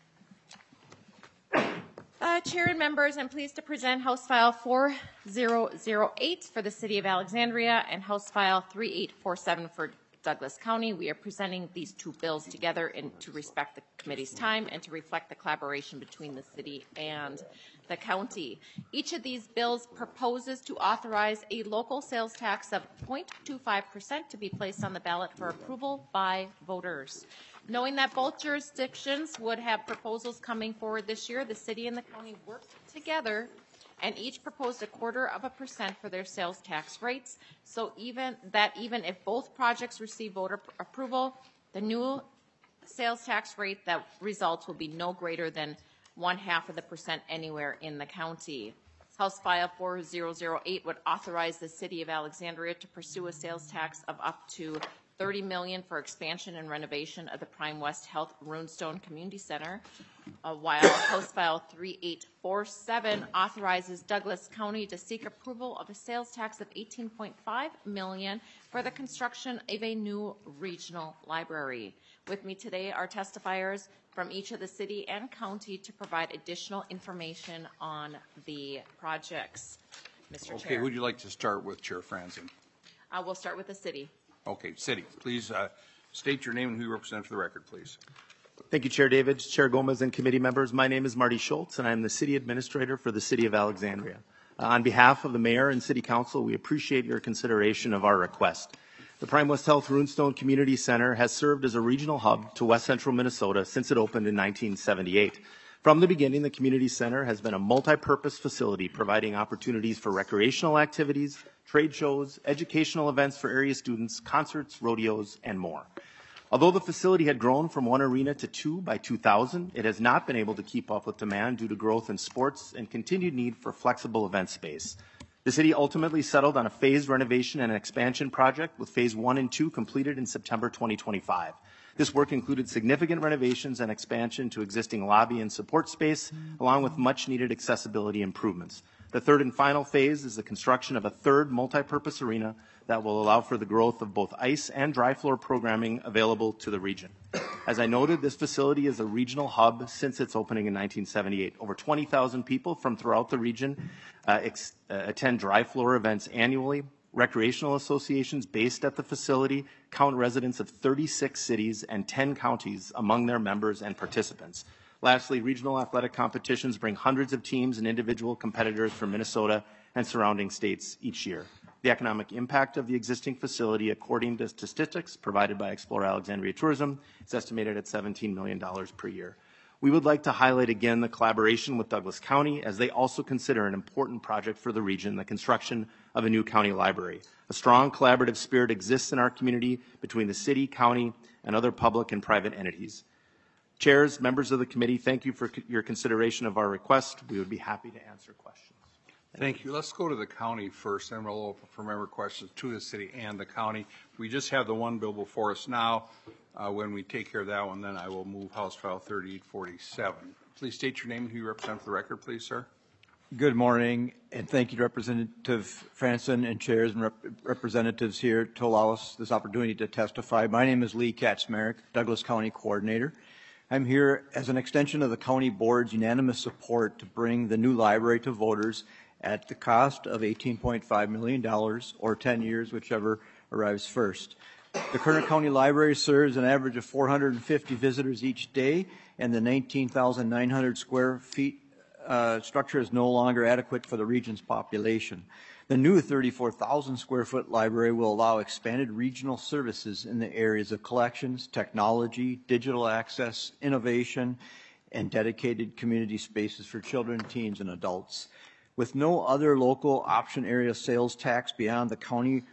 Uh, Chair and members, I'm pleased to present House File four zero zero eight for the City of Alexandria and House File three eight four seven for Douglas County. We are presenting these two bills together in, to respect the committee's time and to reflect the collaboration between the city and the county. Each of these bills proposes to authorize a local sales tax of zero point two five percent to be placed on the ballot for approval by voters. Knowing that both jurisdictions would have proposals coming forward this year, the city and the county worked together and each proposed a quarter of a percent for their sales tax rates. So even that even if both projects receive voter approval, the new sales tax rate that results will be no greater than one half of the percent anywhere in the county. House File four zero zero eight would authorize the City of Alexandria to pursue a sales tax of up to thirty million dollars for expansion and renovation of the Prime West Health Runestone Community Center, uh, while House File three eight four seven authorizes Douglas County to seek approval of a sales tax of eighteen point five million dollars for the construction of a new regional library. With me today are testifiers from each of the city and county to provide additional information on the projects. Mister Okay, Chair. would you like to start with Chair Franzen? Uh, we'll start with the city. Okay, City, please uh, state your name and who you represent for the record, please. Thank you, Chair David, Chair Gomez, and committee members. My name is Marty Schultz, and I am the City Administrator for the City of Alexandria. Uh, on behalf of the Mayor and City Council, we appreciate your consideration of our request. The Prime West Health Runestone Community Center has served as a regional hub to West Central Minnesota since it opened in nineteen seventy-eight. From the beginning, the community center has been a multi-purpose facility providing opportunities for recreational activities, trade shows, educational events for area students, concerts, rodeos, and more. Although the facility had grown from one arena to two by two thousand, it has not been able to keep up with demand due to growth in sports and continued need for flexible event space. The city ultimately settled on a phased renovation and expansion project with phase one and two completed in September twenty twenty-five. This work included significant renovations and expansion to existing lobby and support space, along with much-needed accessibility improvements. The third and final phase is the construction of a third multi-purpose arena that will allow for the growth of both ice and dry floor programming available to the region. As I noted, this facility is a regional hub since its opening in nineteen seventy-eight. Over twenty thousand people from throughout the region uh, ex- uh, attend dry floor events annually. Recreational associations based at the facility count residents of thirty-six cities and ten counties among their members and participants. Lastly, regional athletic competitions bring hundreds of teams and individual competitors from Minnesota and surrounding states each year. The economic impact of the existing facility, according to statistics provided by Explore Alexandria Tourism, is estimated at seventeen million dollars per year. We would like to highlight again the collaboration with Douglas County, as they also consider an important project for the region, the construction of a new county library. A strong collaborative spirit exists in our community between the city, county, and other public and private entities. Chairs, members of the committee, thank you for your consideration of our request. We would be happy to answer questions. Thank you. Let's go to the county first, and we'll open for member questions to the city and the county. We just have the one bill before us now. Uh, when we take care of that one, then I will move House File thirty-eight forty-seven. Please state your name and who you represent for the record, please, sir. Good morning, and thank you to Representative Franzen and chairs and rep representatives here to allow us this opportunity to testify. My name is Lee Kaczmarek, Douglas County Coordinator. I'm here as an extension of the County Board's unanimous support to bring the new library to voters at the cost of eighteen point five million dollars or ten years, whichever arrives first. The current county library serves an average of four hundred fifty visitors each day, and the nineteen thousand nine hundred square feet uh, structure is no longer adequate for the region's population. The new thirty-four thousand square foot library will allow expanded regional services in the areas of collections, technology, digital access, innovation, and dedicated community spaces for children, teens, and adults. With no other local option area sales tax beyond the county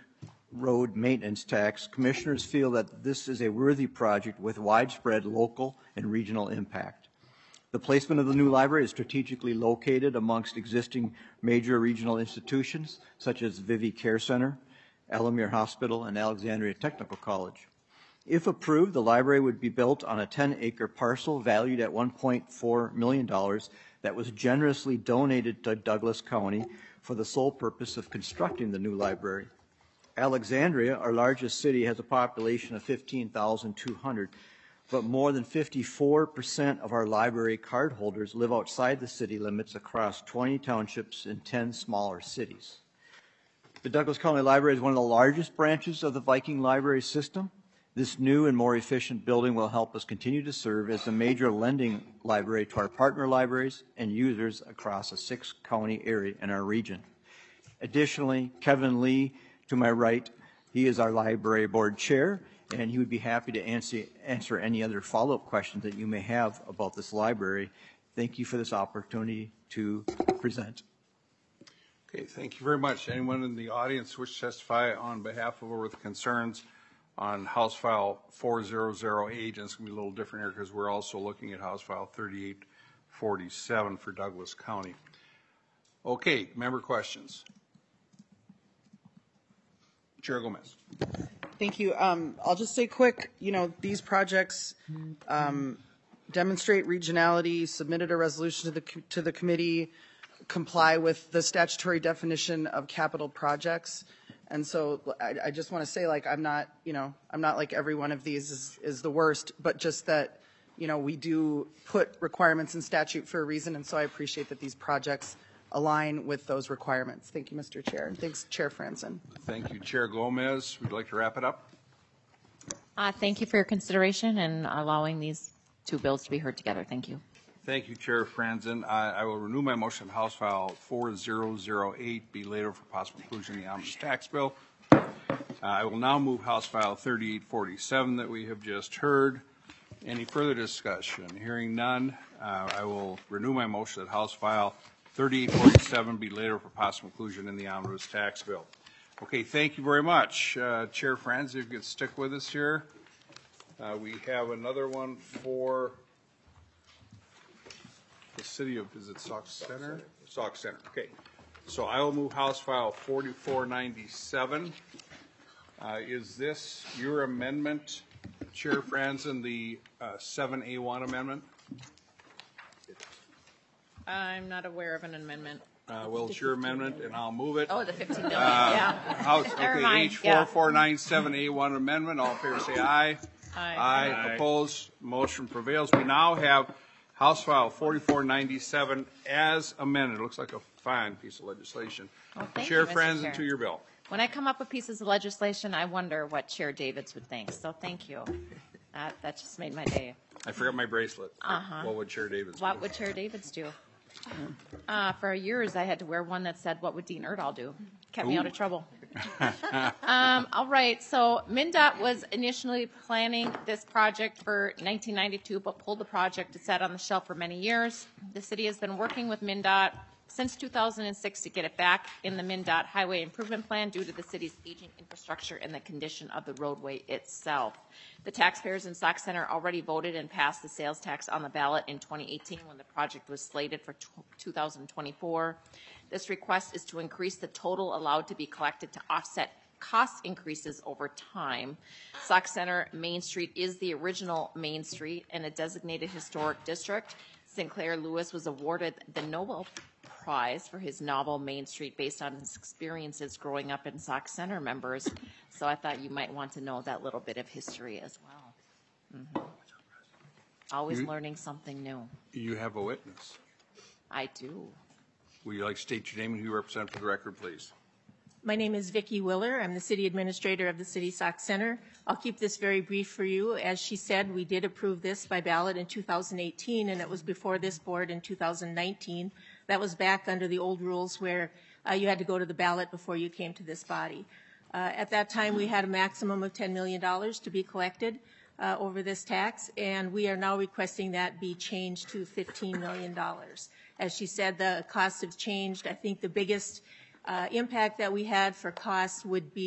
road maintenance tax, commissioners feel that this is a worthy project with widespread local and regional impact. The placement of the new library is strategically located amongst existing major regional institutions such as Vivi Care Center, Elamere Hospital, and Alexandria Technical College. If approved, the library would be built on a ten acre parcel valued at one point four million dollars that was generously donated to Douglas County for the sole purpose of constructing the new library. Alexandria, our largest city, has a population of fifteen thousand two hundred, but more than fifty-four percent of our library cardholders live outside the city limits across twenty townships and ten smaller cities. The Douglas County Library is one of the largest branches of the Viking Library system. This new and more efficient building will help us continue to serve as a major lending library to our partner libraries and users across a six county area in our region. Additionally, Kevin Lee, to my right, he is our library board chair, and he would be happy to answer, answer any other follow-up questions that you may have about this library. Thank you for this opportunity to present. Okay, thank you very much. Anyone in the audience wish to testify on behalf of or with concerns on House File four thousand eight? And it's going to be a little different here because we're also looking at House File thirty-eight forty-seven for Douglas County. Okay, member questions. Chair Gomez. Thank you. Um, I'll just say quick, you know, these projects um, demonstrate regionality, submitted a resolution to the, to the committee, comply with the statutory definition of capital projects. And so I, I just want to say, like, I'm not, you know, I'm not like every one of these is, is the worst, but just that, you know, we do put requirements in statute for a reason. And so I appreciate that these projects align with those requirements. Thank you, Mister Chair. And thanks, Chair Franson. Thank you, Chair Gomez. Would you like to wrap it up? Uh, thank you for your consideration and allowing these two bills to be heard together. Thank you. Thank you, Chair Franzen. I, I will renew my motion. House File four thousand eight be later for possible inclusion in the omnibus tax bill. Uh, I will now move House File thirty-eight forty-seven that we have just heard. Any further discussion? Hearing none, uh, I will renew my motion that House File thirty-eight forty-seven be later for possible inclusion in the omnibus tax bill. Okay, thank you very much. Uh, Chair Franzen, if you could stick with us here. Uh, we have another one for the city of, is it Sauk Center? Sauk Center, okay. So I will move House File forty-four ninety-seven. Uh, is this your amendment, Chair Franzen, the uh, seven A one amendment? I'm not aware of an amendment. Uh, well, it's your amendment, and I'll move it. Oh, the fifteen million, Uh, yeah. House, Never okay, mind, H yeah. four four nine seven A one amendment. All in favor say aye. Aye. Aye. Aye. Opposed? Motion prevails. We now have House File forty-four ninety-seven as amended. It looks like a fine piece of legislation. Well, thank Chair you, Mister Franzen, Chair. to your bill. When I come up with pieces of legislation, I wonder what Chair Davids would think. So thank you. That, that just made my day. I forgot my bracelet. Uh-huh. What would Chair Davis do? What would Chair Davids do? Uh, for years, I had to wear one that said, "What would Dean Erdahl do?" Kept me out of Ooh. trouble. um, all right. So MnDOT was initially planning this project for nineteen ninety-two, but pulled the project. It sat on the shelf for many years. The city has been working with MnDOT since two thousand six to get it back in the MnDOT Highway Improvement Plan due to the city's aging infrastructure and the condition of the roadway itself. The taxpayers in Sauk Center already voted and passed the sales tax on the ballot in twenty eighteen when the project was slated for two thousand twenty-four. This request is to increase the total allowed to be collected to offset cost increases over time. Sauk Center Main Street is the original Main Street and a designated historic district. Sinclair Lewis was awarded the Nobel Prize for his novel Main Street based on his experiences growing up in Sauk Center, members. So I thought you might want to know that little bit of history as well. Mm-hmm. Always You- learning something new. You have a witness. I do. Will you like to state your name and who you represent for the record, please? My name is Vicki Willer. I'm the city administrator of the city Sauk Center. I'll keep this very brief for you. As she said, we did approve this by ballot in two thousand eighteen, and it was before this board in two thousand nineteen. That was back under the old rules where uh, you had to go to the ballot before you came to this body. Uh, at that time, we had a maximum of ten million dollars to be collected uh, over this tax, and we are now requesting that be changed to fifteen million dollars. As she said, the costs have changed. I think the biggest Uh, impact that we had for costs would be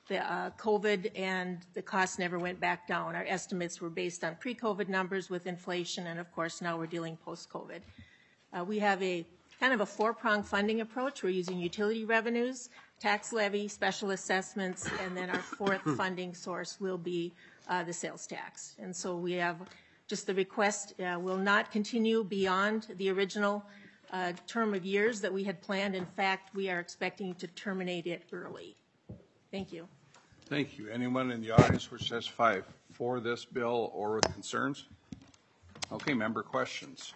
the uh, COVID and the costs never went back down. Our estimates were based on pre-COVID numbers with inflation, and of course now we're dealing post-COVID. Uh, we have a kind of a four-pronged funding approach. We're using utility revenues, tax levy, special assessments, and then our fourth funding source will be uh, the sales tax. And so we have just the request uh, will not continue beyond the original uh, term of years that we had planned. In fact, we are expecting to terminate it early. Thank you. Thank you. Anyone in the audience wish to testify for this bill or with concerns? Okay, member questions.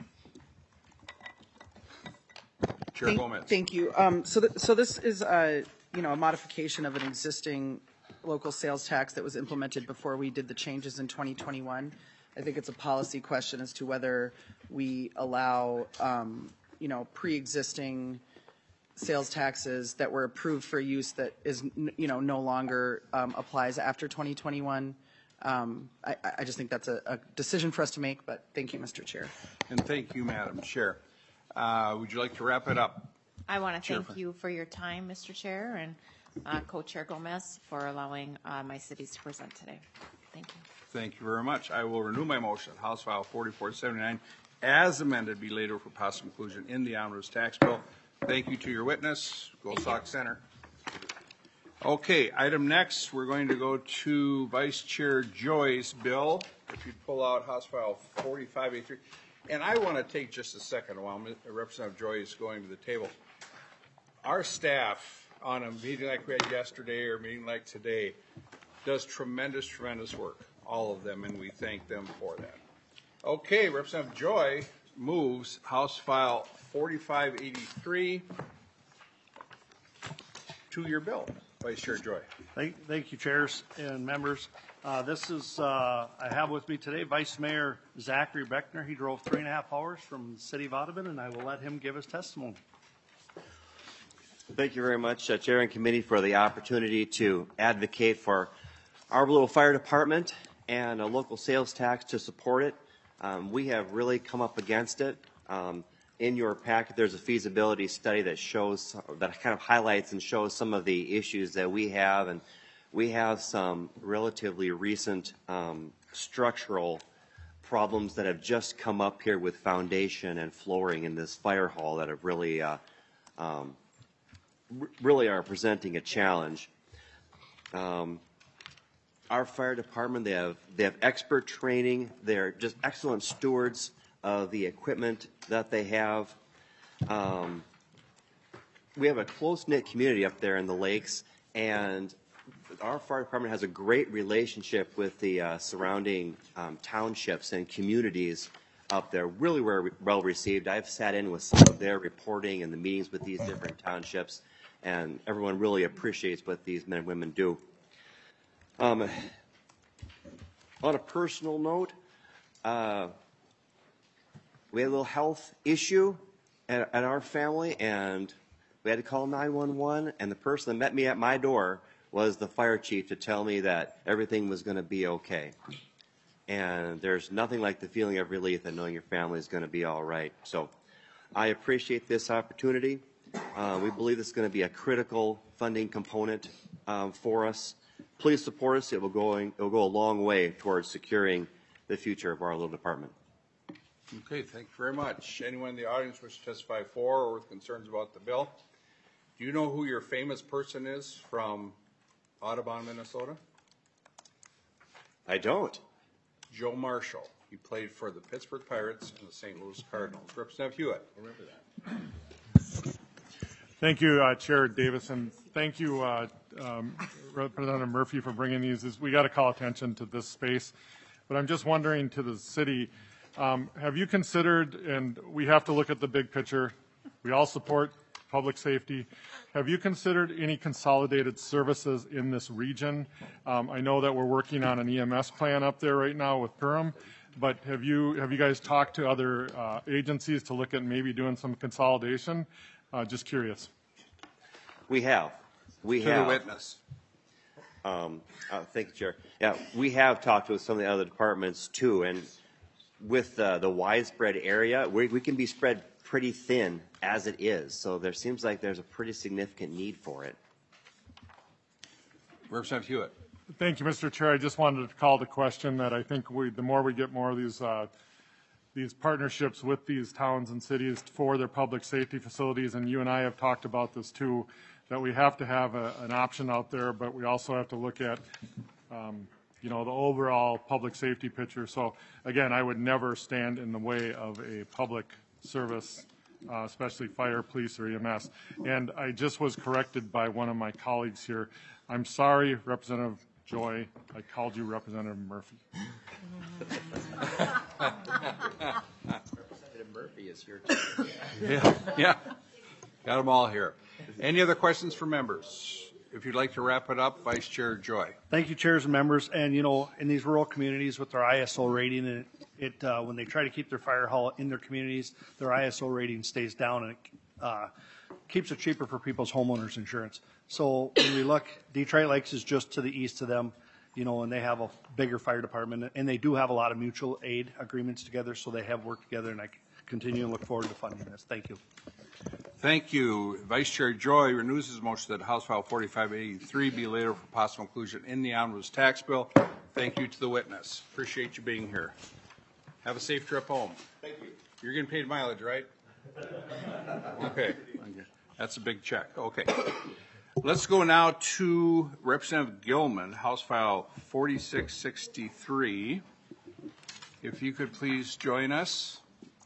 Chair Thank, Gomez. thank you. Um, so, th- so this is a, you know, a modification of an existing local sales tax that was implemented before we did the changes in twenty twenty-one. I think it's a policy question as to whether we allow, um, you know, pre-existing sales taxes that were approved for use that is, you know, no longer um, applies after twenty twenty-one. Um, I, I just think that's a, a decision for us to make, but thank you, Mister Chair. And thank you, Madam Chair. Uh, would you like to wrap it up? I want to Chair. thank you for your time, Mister Chair, and uh, Co-Chair Gomez for allowing uh, my cities to present today. Thank you. Thank you very much. I will renew my motion. House File forty-four seventy-nine, as amended, be later for possible inclusion in the omnibus tax bill. Thank you to your witness. Go Sox Center. Okay, item next, we're going to go to Vice Chair Joy's bill. If you'd pull out House File forty-five eighty-three. And I want to take just a second while Representative Joy is going to the table. Our staff, on a meeting like we had yesterday or a meeting like today, does tremendous, tremendous work, all of them, and we thank them for that. Okay, Representative Joy moves House File forty-five eighty-three to your bill. Vice Chair Joy. Thank, thank you, chairs and members. Uh, this is, uh, I have with me today Vice Mayor Zachary Beckner. He drove three and a half hours from the city of Audubon, and I will let him give his testimony. Thank you very much, uh, Chair and Committee, for the opportunity to advocate for our little fire department and a local sales tax to support it. Um, we have really come up against it. Um, in your packet, there's a feasibility study that shows, that kind of highlights and shows some of the issues that we have, and we have some relatively recent um, structural problems that have just come up here with foundation and flooring in this fire hall that have really, uh, um, really are presenting a challenge. Um, our fire department, they have they have expert training. They're just excellent stewards of the equipment that they have. Um, we have a close-knit community up there in the lakes, and our fire department has a great relationship with the uh, surrounding um, townships and communities up there. Really well received. I've sat in with some of their reporting and the meetings with these different townships, and everyone really appreciates what these men and women do. Um, on a personal note, uh, we had a little health issue at, at our family, and we had to call nine one one, and the person that met me at my door was the fire chief to tell me that everything was going to be okay. And there's nothing like the feeling of relief and knowing your family is going to be all right. So I appreciate this opportunity. Uh, we believe this is going to be a critical funding component um, for us. Please support us. It will, going, it will go a long way towards securing the future of our little department. Okay, thank you very much. Anyone in the audience wish to testify for or with concerns about the bill? Do you know who your famous person is from Audubon, Minnesota? I don't. Joe Marshall. He played for the Pittsburgh Pirates and the Saint Louis Cardinals. Representative Hewitt. Remember that. Thank you, uh, Chair Davis, and thank you, uh, um, Representative Murphy, for bringing these. We got to call attention to this space, but I'm just wondering to the city, um, have you considered, and we have to look at the big picture, we all support public safety. Have you considered any consolidated services in this region? Um, I know that we're working on an E M S plan up there right now with Durham, but have you have you guys talked to other uh, agencies to look at maybe doing some consolidation? Uh, just curious. We have. We to have. the witness. Um, uh, thank you, Chair. Yeah, we have talked with some of the other departments too, and with uh, the widespread area, we, we can be spread pretty thin as it is. So there seems like there's a pretty significant need for it. Representative Hewitt. Thank you, Mister Chair. I just wanted to call the question that I think we, the more we get more of these uh, these partnerships with these towns and cities for their public safety facilities, and you and I have talked about this too, that we have to have a, an option out there, but we also have to look at um, you know, the overall public safety picture. So again, I would never stand in the way of a public service, uh, especially fire, police, or E M S. And I just was corrected by one of my colleagues here. I'm sorry, Representative Joy, I called you Representative Murphy. Representative Murphy is here too. Yeah, yeah. Got them all here. Any other questions for members? If you'd like to wrap it up, Vice Chair Joy. Thank you, chairs and members. And, you know, in these rural communities with their I S O rating, it, it uh, when they try to keep their fire hall in their communities, their I S O rating stays down, and it uh, keeps it cheaper for people's homeowners insurance. So when we look, Detroit Lakes is just to the east of them, you know, and they have a bigger fire department, and they do have a lot of mutual aid agreements together, so they have worked together, and I continue to look forward to funding this. Thank you. Thank you. Vice Chair Joy renews his motion that House File forty-five eighty-three be later for possible inclusion in the omnibus tax bill. Thank you to the witness. Appreciate you being here. Have a safe trip home. Thank you. You're getting paid mileage, right? Okay. That's a big check. Okay. Let's go now to Representative Gilman, House File forty-six sixty-three. If you could please join us.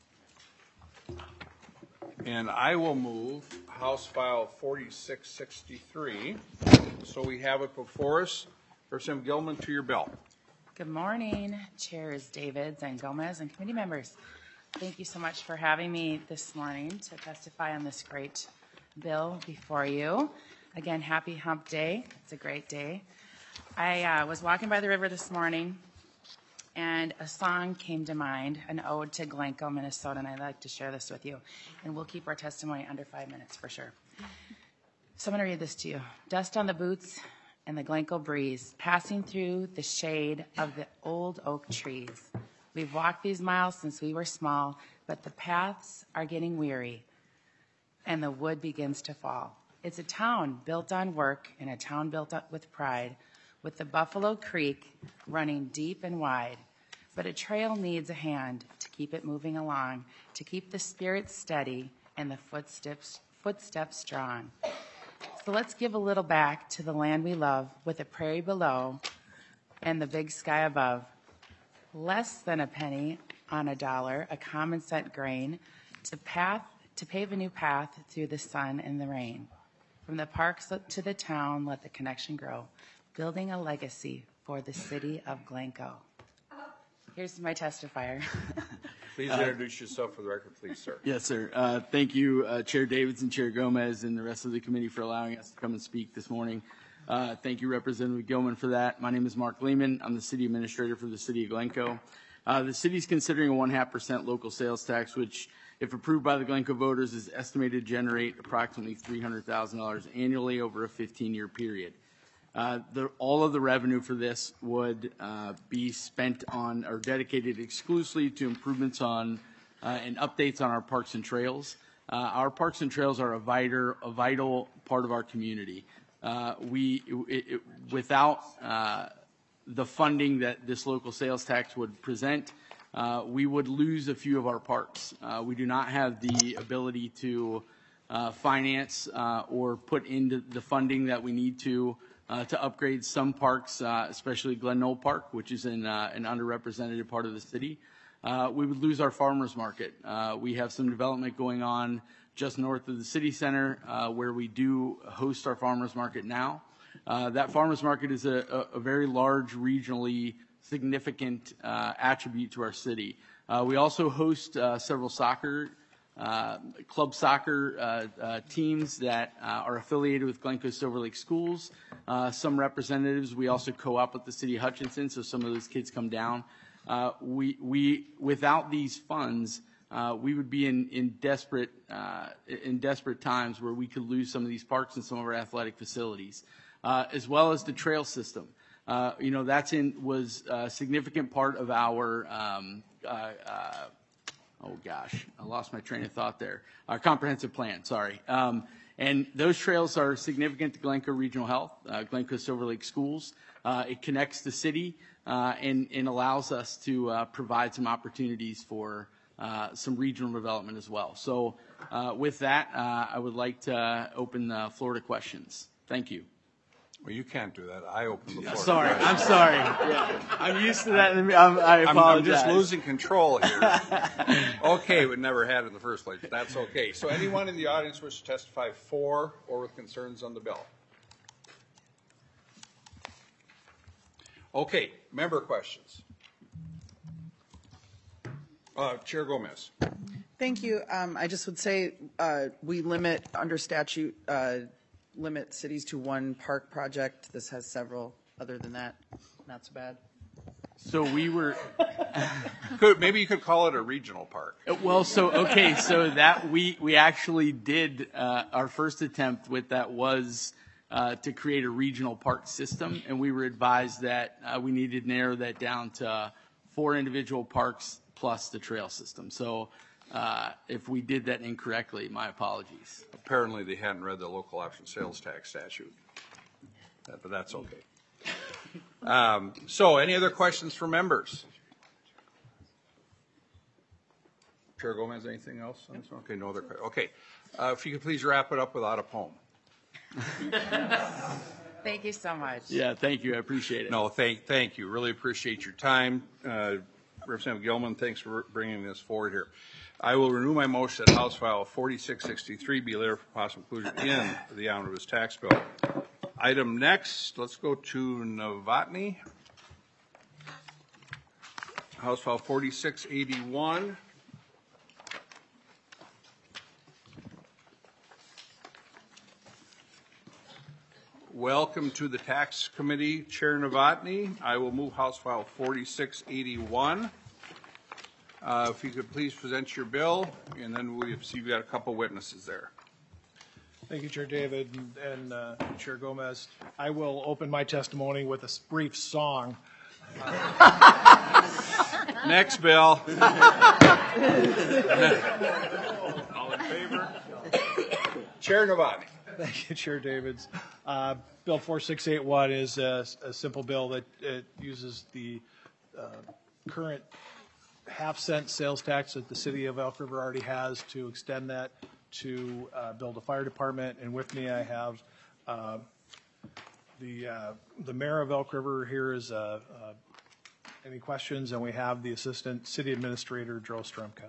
And I will move House File forty-six sixty-three. So we have it before us. Representative Gilman, to your bill. Good morning, Chairs Davids and Gomez and committee members. Thank you so much for having me this morning to testify on this great bill before you. Again, happy hump day. It's a great day. I uh, was walking by the river this morning, and a song came to mind, an ode to Glencoe, Minnesota, and I'd like to share this with you. And we'll keep our testimony under five minutes for sure. So I'm going to read this to you. Dust on the boots and the Glencoe breeze, passing through the shade of the old oak trees. We've walked these miles since we were small, but the paths are getting weary, and the wood begins to fall. It's a town built on work and a town built up with pride, with the Buffalo Creek running deep and wide. But a trail needs a hand to keep it moving along, to keep the spirit steady and the footsteps, footsteps strong. So let's give a little back to the land we love, with the prairie below and the big sky above. Less than a penny on a dollar, a common cent grain, to path to pave a new path through the sun and the rain. From the parks to the town, let the connection grow, building a legacy for the city of Glencoe. Here's my testifier. Please introduce yourself for the record, please, sir. Yes, sir. Uh, thank you, uh, Chair Davids and Chair Gomez and the rest of the committee for allowing us to come and speak this morning. Uh, thank you, Representative Gilman, for that. My name is Mark Lehman. I'm the City Administrator for the City of Glencoe. Uh, the city is considering a one half percent local sales tax, which, if approved by the Glencoe voters, is estimated to generate approximately three hundred thousand dollars annually over a fifteen-year period. Uh, the, all of the revenue for this would uh, be spent on or dedicated exclusively to improvements on uh, and updates on our parks and trails. Uh, our parks and trails are a vital, a vital part of our community. Uh, we, it, it, without uh, the funding that this local sales tax would present, uh, we would lose a few of our parks. Uh, we do not have the ability to uh, finance uh, or put into the funding that we need to Uh, to upgrade some parks, uh, especially Glen Knoll Park, which is in uh, an underrepresented part of the city. Uh, we would lose our farmers market. Uh, we have some development going on just north of the city center uh, where we do host our farmers market now. Uh, that farmers market is a, a, a very large, regionally significant uh, attribute to our city. Uh, we also host uh, several soccer Uh, club soccer uh, uh, teams that uh, are affiliated with Glencoe Silver Lake Schools. Uh, some representatives, we also co-op with the city of Hutchinson, so some of those kids come down. Uh, we, we, without these funds, uh, we would be in, in desperate, uh, in desperate times where we could lose some of these parks and some of our athletic facilities, uh, as well as the trail system. Uh, you know, that's in, was a significant part of our, um, uh, uh, oh gosh, I lost my train of thought there. Our comprehensive plan, sorry. Um, and those trails are significant to Glencoe Regional Health, uh, Glencoe Silver Lake Schools. Uh, it connects the city uh, and, and allows us to uh, provide some opportunities for uh, some regional development as well. So uh, with that, uh, I would like to open the floor to questions. Thank you. Well, you can't do that. I open the floor. Sorry, I'm sorry. Yeah. I'm used to that. I'm, I apologize. I'm, I'm just losing control here. Okay, we never had it in the first place, but that's okay. So anyone in the audience wish to testify for or with concerns on the bill? Okay, member questions. Uh, Chair Gomez. Thank you. Um, I just would say uh, we limit, under statute, uh, limit cities to one park project. This has several. Other than that, not so bad. So we were. Could, maybe you could call it a regional park. Well, so okay, so that we we actually did uh, our first attempt with that was uh, to create a regional park system, and we were advised that uh, we needed to narrow that down to four individual parks plus the trail system. So. Uh, if we did that incorrectly, my apologies. Apparently they hadn't read the local option sales tax statute, uh, but that's okay. Um, so any other questions for members? Chair Gomez, anything else? Okay, no other questions. Okay, uh, if you could please wrap it up without a poem. Thank you so much. Yeah, thank you. I appreciate it. No, thank, thank you. Really appreciate your time. Uh, Representative Gilman, thanks for bringing this forward here. I will renew my motion that House File forty-six sixty-three be later for possible inclusion in the omnibus tax bill. Item next, let's go to Novotny. House File forty-six eighty-one. Welcome to the Tax Committee, Chair Novotny. I will move House File forty-six eighty-one. Uh, if you could please present your bill, and then we see we've got a couple witnesses there. Thank you, Chair David and, and uh, Chair Gomez. I will open my testimony with a brief song. Next bill. All in favor? Chair Novotny. Thank you, Chair Davids. Uh, bill forty-six eighty-one is a, a simple bill that it uses the uh, current half cent sales tax that the city of Elk River already has to extend that to uh, build a fire department. And with me, I have uh, the uh, the mayor of Elk River here. Is uh, uh, any questions? And we have the assistant city administrator, Joe Strumka.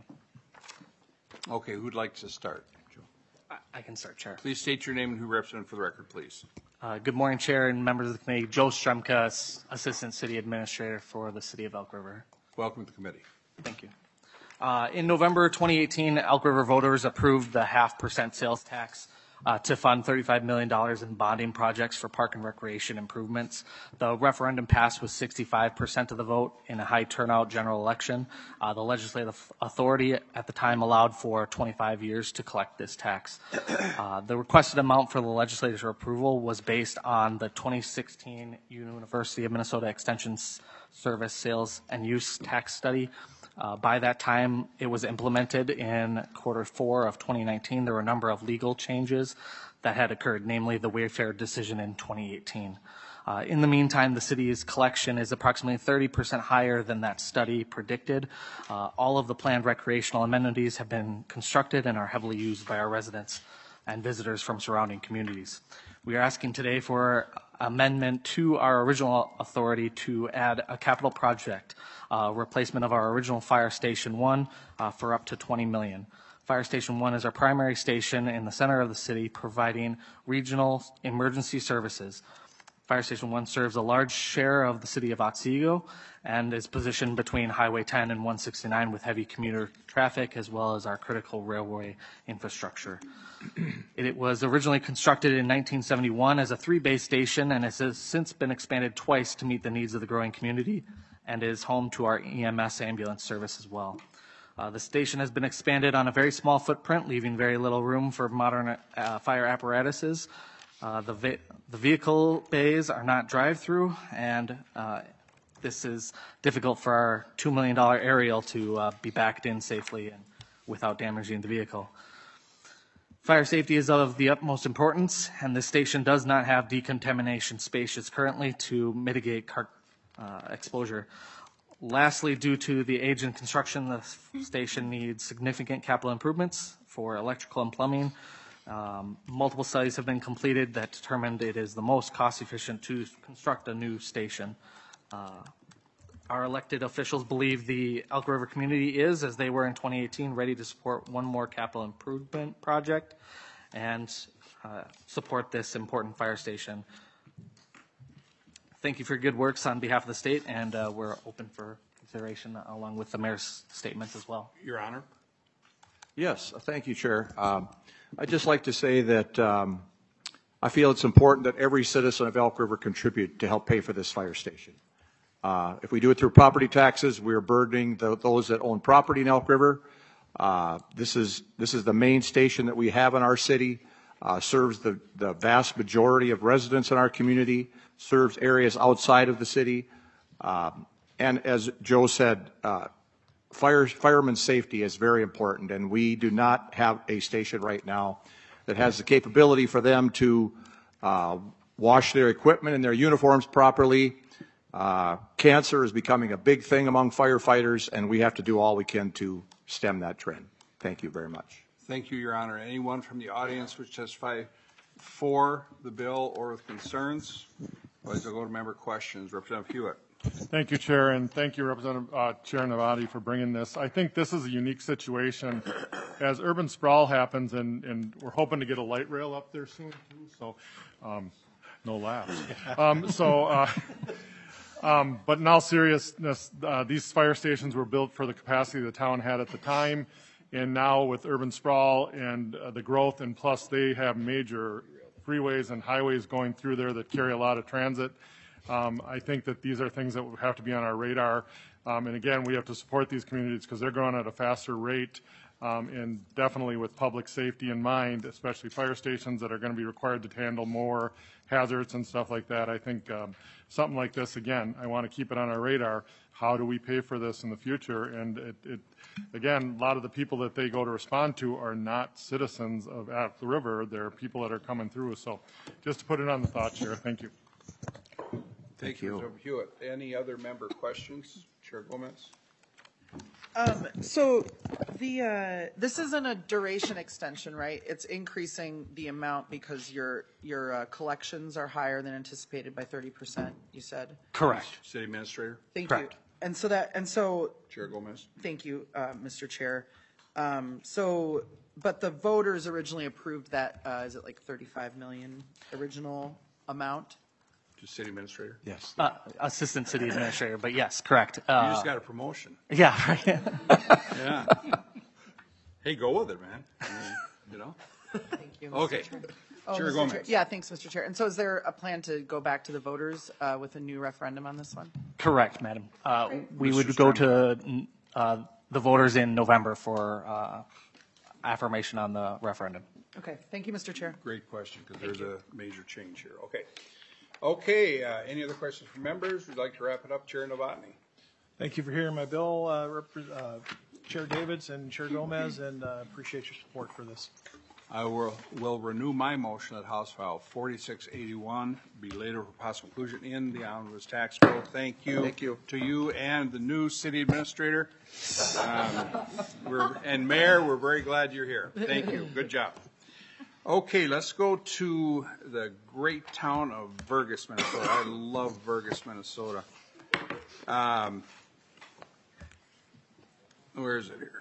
Okay, who'd like to start? I can start, Chair. Please state your name and who represent for the record, please. Uh, good morning, Chair and members of the committee. Joe Strumka, Assistant City Administrator for the City of Elk River. Welcome to the committee. Thank you. Uh, in November twenty eighteen, Elk River voters approved the half percent sales tax uh, to fund thirty-five million dollars in bonding projects for park and recreation improvements. The referendum passed with sixty-five percent of the vote in a high turnout general election. Uh, the legislative authority at the time allowed for twenty-five years to collect this tax. Uh, the requested amount for the legislature approval was based on the twenty sixteen University of Minnesota Extension Service Sales and Use Tax Study. Uh, by that time, it was implemented in quarter four of twenty nineteen. There were a number of legal changes that had occurred, namely the Wayfair decision in twenty eighteen. Uh, in the meantime, the city's collection is approximately thirty percent higher than that study predicted. Uh, all of the planned recreational amenities have been constructed and are heavily used by our residents and visitors from surrounding communities. We are asking today for amendment to our original authority to add a capital project, uh, replacement of our original Fire Station one uh, for up to twenty million dollars. Fire Station one is our primary station in the center of the city, providing regional emergency services. Fire Station one serves a large share of the city of Otsego and is positioned between Highway ten and one sixty-nine with heavy commuter traffic, as well as our critical railway infrastructure. It was originally constructed in nineteen seventy-one as a three-bay station and has since been expanded twice to meet the needs of the growing community and is home to our E M S ambulance service as well. Uh, the station has been expanded on a very small footprint, leaving very little room for modern uh, fire apparatuses. Uh, the, ve- the vehicle bays are not drive-through, and uh, this is difficult for our two million dollar aerial to uh, be backed in safely and without damaging the vehicle. Fire safety is of the utmost importance, and this station does not have decontamination spaces currently to mitigate car, uh, exposure. Lastly, due to the age and construction, the station needs significant capital improvements for electrical and plumbing. Um, multiple studies have been completed that determined it is the most cost efficient to construct a new station. Uh, Our elected officials believe the Elk River community is, as they were in twenty eighteen, ready to support one more capital improvement project and uh, support this important fire station. Thank you for your good works on behalf of the state, and uh, we're open for consideration along with the mayor's statements as well. Your Honor. Yes, thank you, Chair. Um, I'd just like to say that um, I feel it's important that every citizen of Elk River contribute to help pay for this fire station. Uh, if we do it through property taxes, we are burdening the, those that own property in Elk River. Uh, this is this is the main station that we have in our city. Uh, serves the the vast majority of residents in our community. Serves areas outside of the city. Um, and as Joe said, uh, fire firemen's safety is very important, and we do not have a station right now that has the capability for them to uh, wash their equipment and their uniforms properly. Uh, cancer is becoming a big thing among firefighters, and we have to do all we can to stem that trend. Thank you very much. Thank you, Your Honor. Anyone from the audience which testify for the bill or with concerns? Otherwise, I'll go to member questions. Representative Hewitt. Thank you, Chair, and thank you, Representative uh, Chair Novati, for bringing this. I think this is a unique situation as urban sprawl happens, and, and we're hoping to get a light rail up there soon, too, so um, no laughs. Um, so. Uh, Um, but in all seriousness, uh, these fire stations were built for the capacity the town had at the time, and now with urban sprawl and uh, the growth, and plus they have major freeways and highways going through there that carry a lot of transit. Um, I think that these are things that have to be on our radar. Um, and again, we have to support these communities because they're growing at a faster rate. Um, and definitely with public safety in mind, especially fire stations that are going to be required to handle more hazards and stuff like that. I think um, something like this, again, I want to keep it on our radar. How do we pay for this in the future? And it, it again, a lot of the people that they go to respond to are not citizens of Elk River. They're people that are coming through. So just to put it on the thought, Chair, thank you. Thank you, Representative Hewitt. Any other member questions? Chair Gomez. Um, so the, uh, this isn't a duration extension, right? It's increasing the amount because your, your, uh, collections are higher than anticipated by thirty percent, you said? Correct. City Administrator. Thank Correct. you. And so that, and so. Chair Gomez. Thank you, uh, Mister Chair. Um, so, but the voters originally approved that, uh, is it like thirty-five million original amount? To City Administrator. Yes. Uh, Assistant City Administrator, but yes, correct. Uh, You just got a promotion. Yeah, right. Yeah. Hey, go with it, man. I mean, you know? Thank you, Mister Okay. Chair. Oh, Chair Mister Gomez. Chair. Yeah, thanks, Mister Chair. And so is there a plan to go back to the voters uh, with a new referendum on this one? Correct, Madam. Uh, we Mister would go to uh, the voters in November for uh, affirmation on the referendum. Okay, thank you, Mister Chair. Great question, because there's a major change here. Okay. Okay, uh, any other questions from members? We'd like to wrap it up. Chair Novotny. Thank you for hearing my bill, uh, Rep- uh, Chair Davids and Chair Gomez, and uh, appreciate your support for this. I will, will renew my motion that House File forty-six eighty-one be later for possible inclusion in the omnibus tax bill. Thank you. Thank you. To you and the new city administrator. Um, we're, and Mayor, we're very glad you're here. Thank you. Good job. Okay, let's go to the great town of Vergas, Minnesota. I love Vergas, Minnesota. Um, where is it here?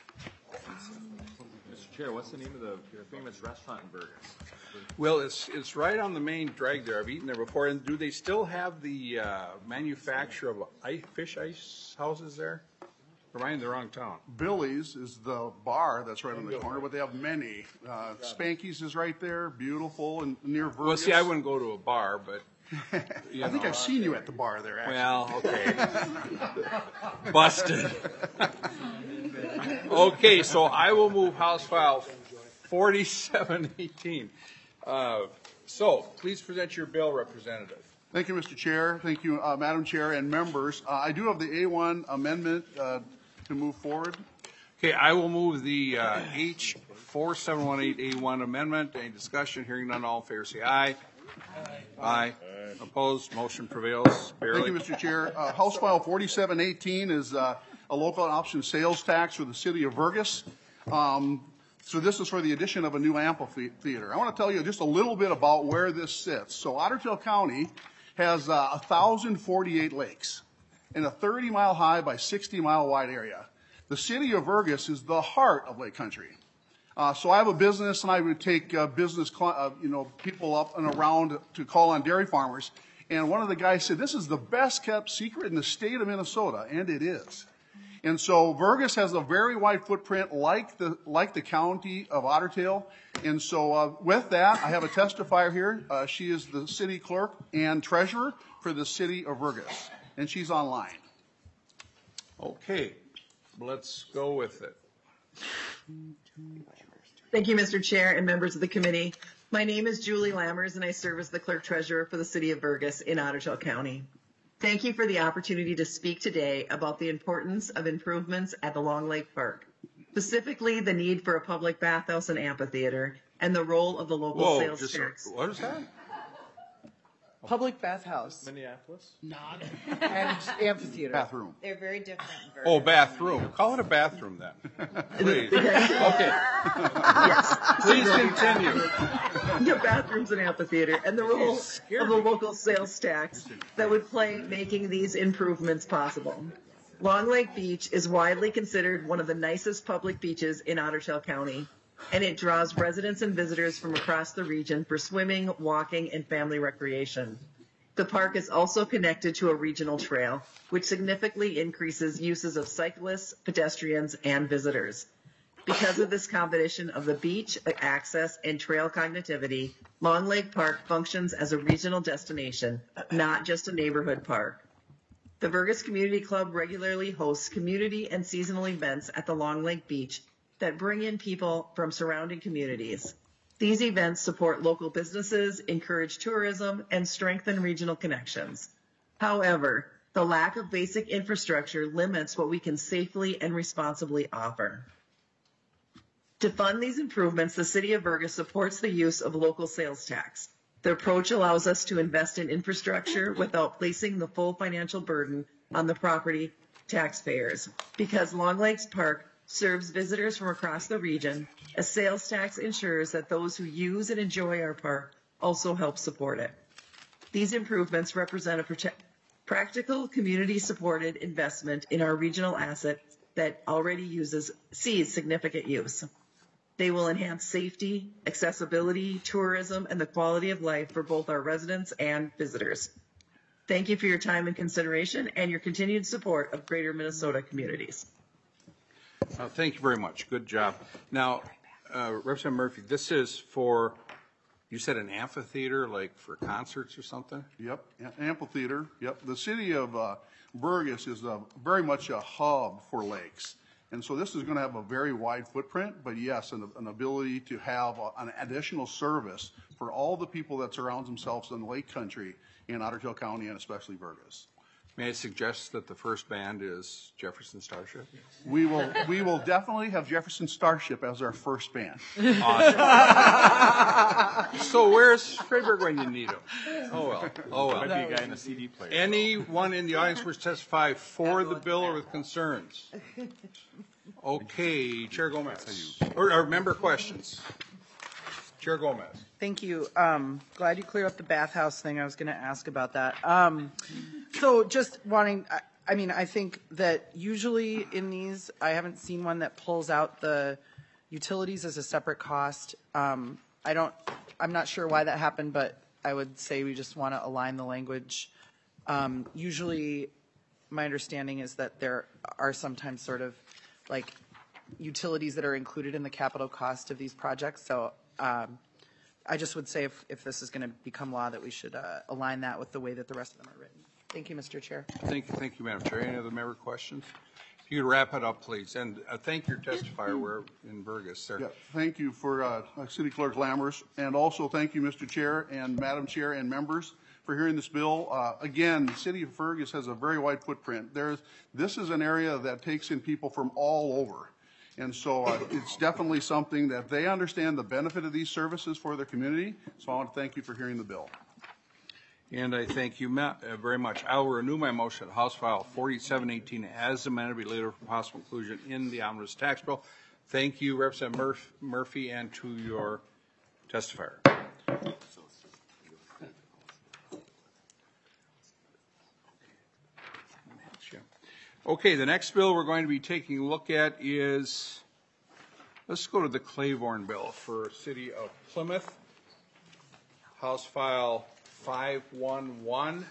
Mister Chair, what's the name of the your famous restaurant in Vergas? Well, it's it's right on the main drag there. I've eaten there before. And do they still have the uh, manufacture of ice, fish ice houses there? Or am I in the wrong town? Billy's is the bar that's right on the corner, but they have many. Uh, Spanky's is right there, beautiful, and near Vergas. Well, see, I wouldn't go to a bar, but you I think know, I've seen you at the bar there, actually. Well, okay. Busted. Okay, so I will move House File forty-seven eighteen. Uh, so, please present your bill, Representative. Thank you, Mister Chair. Thank you, uh, Madam Chair and members. Uh, I do have the A one amendment uh, to move forward. Okay, I will move the uh, H four seven one eight A one amendment. Any discussion? Hearing none, all in favor say aye. Aye. Aye. Opposed? Motion prevails. Barely. Thank you, Mister Chair. Uh, House File forty-seven eighteen is uh, a local option sales tax for the city of Vergas. Um, so this is for the addition of a new amphitheater. I want to tell you just a little bit about where this sits. So Otter Tail County has uh, one thousand forty-eight lakes in a thirty mile high by sixty mile wide area. The city of Vergas is the heart of Lake Country. Uh, so I have a business, and I would take uh, business, uh, you know, people up and around to call on dairy farmers. And one of the guys said, "This is the best kept secret in the state of Minnesota," and it is. And so Vergas has a very wide footprint, like the like the county of Otter Tail. And so uh, with that, I have a testifier here. Uh, she is the city clerk and treasurer for the city of Vergas, and she's online. Okay, let's go with it. Thank you, Mister Chair and members of the committee. My name is Julie Lammers, and I serve as the clerk treasurer for the city of Vergas in Otter Tail County. Thank you for the opportunity to speak today about the importance of improvements at the Long Lake Park, specifically the need for a public bathhouse and amphitheater, and the role of the local Whoa, sales just, tax. what is that? Public bathhouse. Minneapolis? Not. And amphitheater. Bathroom. They're very different. Oh, bathroom. Call it a bathroom then. Please. Okay. Yes. Please continue. The bathrooms and amphitheater, and the role of the local sales tax that would play making these improvements possible. Long Lake Beach is widely considered one of the nicest public beaches in Otter Tail County, and it draws residents and visitors from across the region for swimming, walking, and family recreation. The park is also connected to a regional trail, which significantly increases uses of cyclists, pedestrians, and visitors. Because of this combination of the beach, access, and trail connectivity, Long Lake Park functions as a regional destination, not just a neighborhood park. The Vergas Community Club regularly hosts community and seasonal events at the Long Lake Beach that bring in people from surrounding communities. These events support local businesses, encourage tourism, and strengthen regional connections. However, the lack of basic infrastructure limits what we can safely and responsibly offer. To fund these improvements, the City of Vergas supports the use of local sales tax. The approach allows us to invest in infrastructure without placing the full financial burden on the property taxpayers. Because Long Lakes Park serves visitors from across the region, a sales tax ensures that those who use and enjoy our park also help support it. These improvements represent a protect, practical, community-supported investment in our regional asset that already uses sees significant use. They will enhance safety, accessibility, tourism, and the quality of life for both our residents and visitors. Thank you for your time and consideration and your continued support of Greater Minnesota communities. Uh, thank you very much. Good job. Now, uh, Representative Murphy, this is for, you said an amphitheater, like for concerts or something? Yep, amphitheater. Yep. The city of uh, Vergas is a, very much a hub for lakes. And so this is going to have a very wide footprint, but yes, an, an ability to have a, an additional service for all the people that surround themselves in Lake Country in Otter Tail County and especially Vergas. May I suggest that the first band is Jefferson Starship? We will, we will definitely have Jefferson Starship as our first band. Awesome. So where's Freiburg when you need him? Oh, well. Oh, well. Might be a guy in a C D player. Anyone in the audience wish to testify for the bill or with concerns? Okay, Chair Gomez. Or, or member questions? Chair Gomez. Thank you. Um, glad you cleared up the bathhouse thing. I was going to ask about that. Um, so just wanting, I, I mean, I think that usually in these, I haven't seen one that pulls out the utilities as a separate cost. Um, I don't, I'm not sure why that happened, but I would say we just want to align the language. Um, usually my understanding is that there are sometimes sort of like utilities that are included in the capital cost of these projects. So um, I just would say if, if this is going to become law that we should uh, align that with the way that the rest of them are written. Thank you, Mister Chair. Thank you, thank you, Madam Chair. Any other member questions? If you could wrap it up, please. And uh, thank your testifier. We're in Vergas, sir. Yeah, thank you for uh, City Clerk Lammers. And also thank you, Mister Chair and Madam Chair and members for hearing this bill. Uh, again, the city of Fergus has a very wide footprint. There's, this is an area that takes in people from all over. And so uh, it's definitely something that they understand the benefit of these services for their community. So I want to thank you for hearing the bill. And I thank you ma- uh, very much. I will renew my motion, House File forty-seven eighteen, as amended, be later for possible inclusion in the omnibus tax bill. Thank you, Representative Murph- Murphy, and to your testifier. Okay, the next bill we're going to be taking a look at is, let's go to the Claiborne bill for City of Plymouth, House File five one one.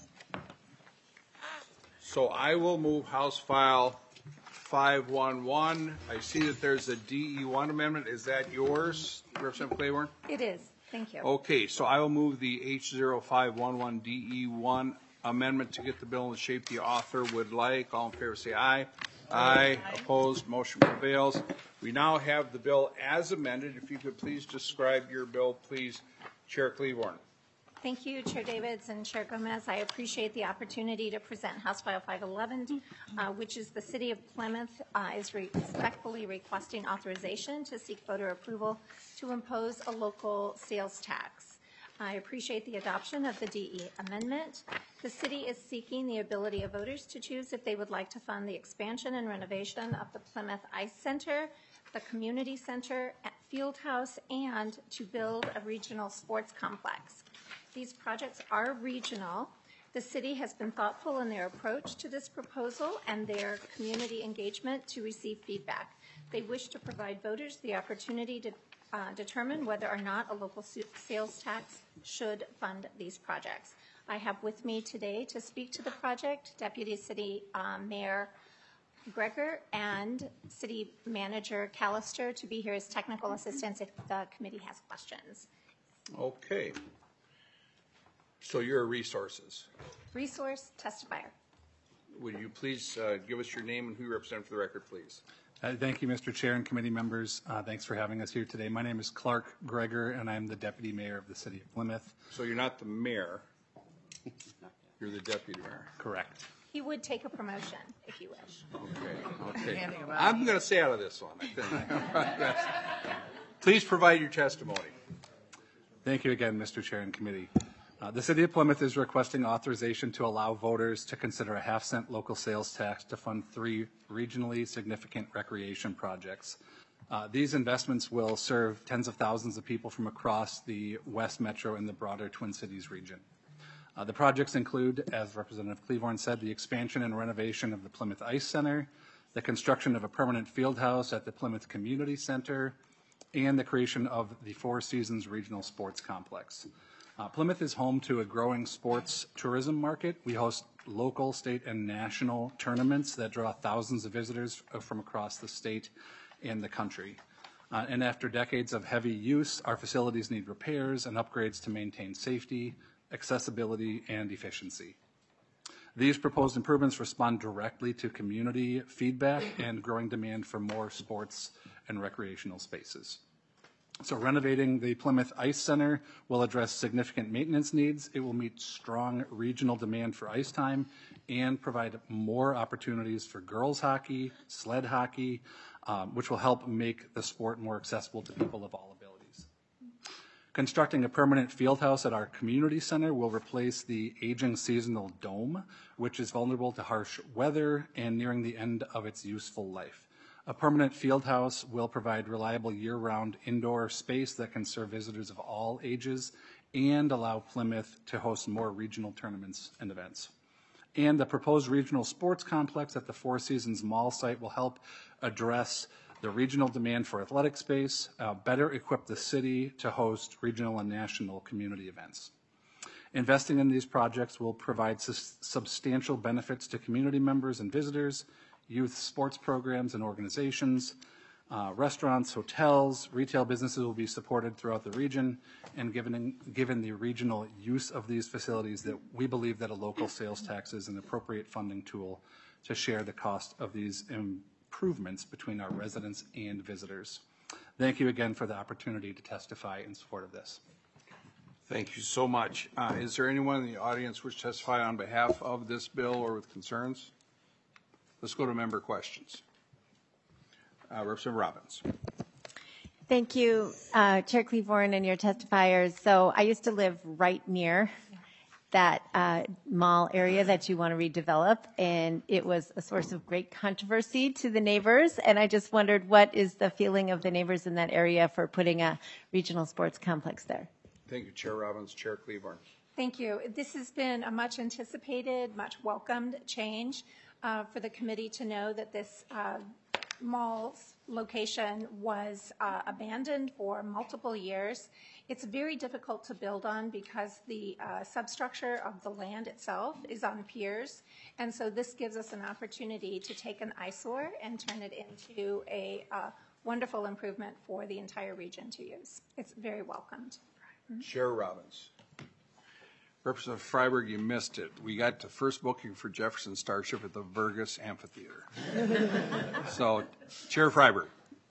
So I will move House File five one one. I see that there's a D E one amendment. Is that yours, Representative Claiborne? It is. Thank you. Okay, so I will move the H zero five one one D E one amendment to get the bill in the shape the author would like. All in favor say aye. Aye. Aye. Opposed, motion prevails. We now have the bill as amended. If you could please describe your bill, please, Chair Claiborne. Thank you, Chair Davids and Chair Gomez. I appreciate the opportunity to present House File five eleven, uh, which is the City of Plymouth uh, is respectfully requesting authorization to seek voter approval to impose a local sales tax. I appreciate the adoption of the D E amendment. The city is seeking the ability of voters to choose if they would like to fund the expansion and renovation of the Plymouth Ice Center, the Community Center, Field House, and to build a regional sports complex. These projects are regional. The city has been thoughtful in their approach to this proposal and their community engagement to receive feedback. They wish to provide voters the opportunity to uh, determine whether or not a local sales tax should fund these projects. I have with me today to speak to the project Deputy City uh, Mayor Gregor and City Manager Callister to be here as technical assistance if the committee has questions. Okay. So you're resources. Resource testifier. Would you please uh, give us your name and who you represent for the record, please? Uh, thank you, Mister Chair and committee members. Uh, thanks for having us here today. My name is Clark Gregor, and I'm the Deputy Mayor of the City of Plymouth. So you're not the mayor. You're the deputy mayor. Correct. He would take a promotion if you wish. Okay. Okay. I'm going to stay out of this one. Please provide your testimony. Thank you again, Mister Chair and committee. Uh, the City of Plymouth is requesting authorization to allow voters to consider a half-cent local sales tax to fund three regionally significant recreation projects. Uh, these investments will serve tens of thousands of people from across the West Metro and the broader Twin Cities region. Uh, the projects include, as Representative Claiborne said, the expansion and renovation of the Plymouth Ice Center, the construction of a permanent field house at the Plymouth Community Center, and the creation of the Four Seasons Regional Sports Complex. Uh, Plymouth is home to a growing sports tourism market. We host local, state, and national tournaments that draw thousands of visitors from across the state and the country. Uh, and after decades of heavy use, our facilities need repairs and upgrades to maintain safety, accessibility, and efficiency. These proposed improvements respond directly to community feedback and growing demand for more sports and recreational spaces. So renovating the Plymouth Ice Center will address significant maintenance needs. It will meet strong regional demand for ice time and provide more opportunities for girls hockey, sled hockey, um, which will help make the sport more accessible to people of all abilities. Constructing a permanent field house at our community center will replace the aging seasonal dome, which is vulnerable to harsh weather and nearing the end of its useful life. A permanent field house will provide reliable year-round indoor space that can serve visitors of all ages and allow Plymouth to host more regional tournaments and events. And the proposed regional sports complex at the Four Seasons Mall site will help address the regional demand for athletic space, uh, better equip the city to host regional and national community events. Investing in these projects will provide sus- substantial benefits to community members and visitors, youth sports programs and organizations, uh, restaurants, hotels, retail businesses will be supported throughout the region, and given, given the regional use of these facilities, that we believe that a local sales tax is an appropriate funding tool to share the cost of these improvements between our residents and visitors. Thank you again for the opportunity to testify in support of this. Thank you so much. Uh, is there anyone in the audience wish to testify on behalf of this bill or with concerns? Let's go to member questions. Uh, Representative Robbins. Thank you, uh, Chair Cleavorn and your testifiers. So I used to live right near that uh, mall area that you want to redevelop, and it was a source of great controversy to the neighbors. And I just wondered, what is the feeling of the neighbors in that area for putting a regional sports complex there? Thank you, Chair Robbins. Chair Cleavorn. Thank you. This has been a much anticipated, much welcomed change uh, for the committee to know that this uh, mall's location was uh, abandoned for multiple years. It's very difficult to build on because the uh, substructure of the land itself is on piers, and so this gives us an opportunity to take an eyesore and turn it into a uh, wonderful improvement for the entire region to use. It's very welcomed. Chair Robbins. Representative Freiberg, you missed it. We got the first booking for Jefferson Starship at the Vergas Amphitheater. So, Chair Freiberg.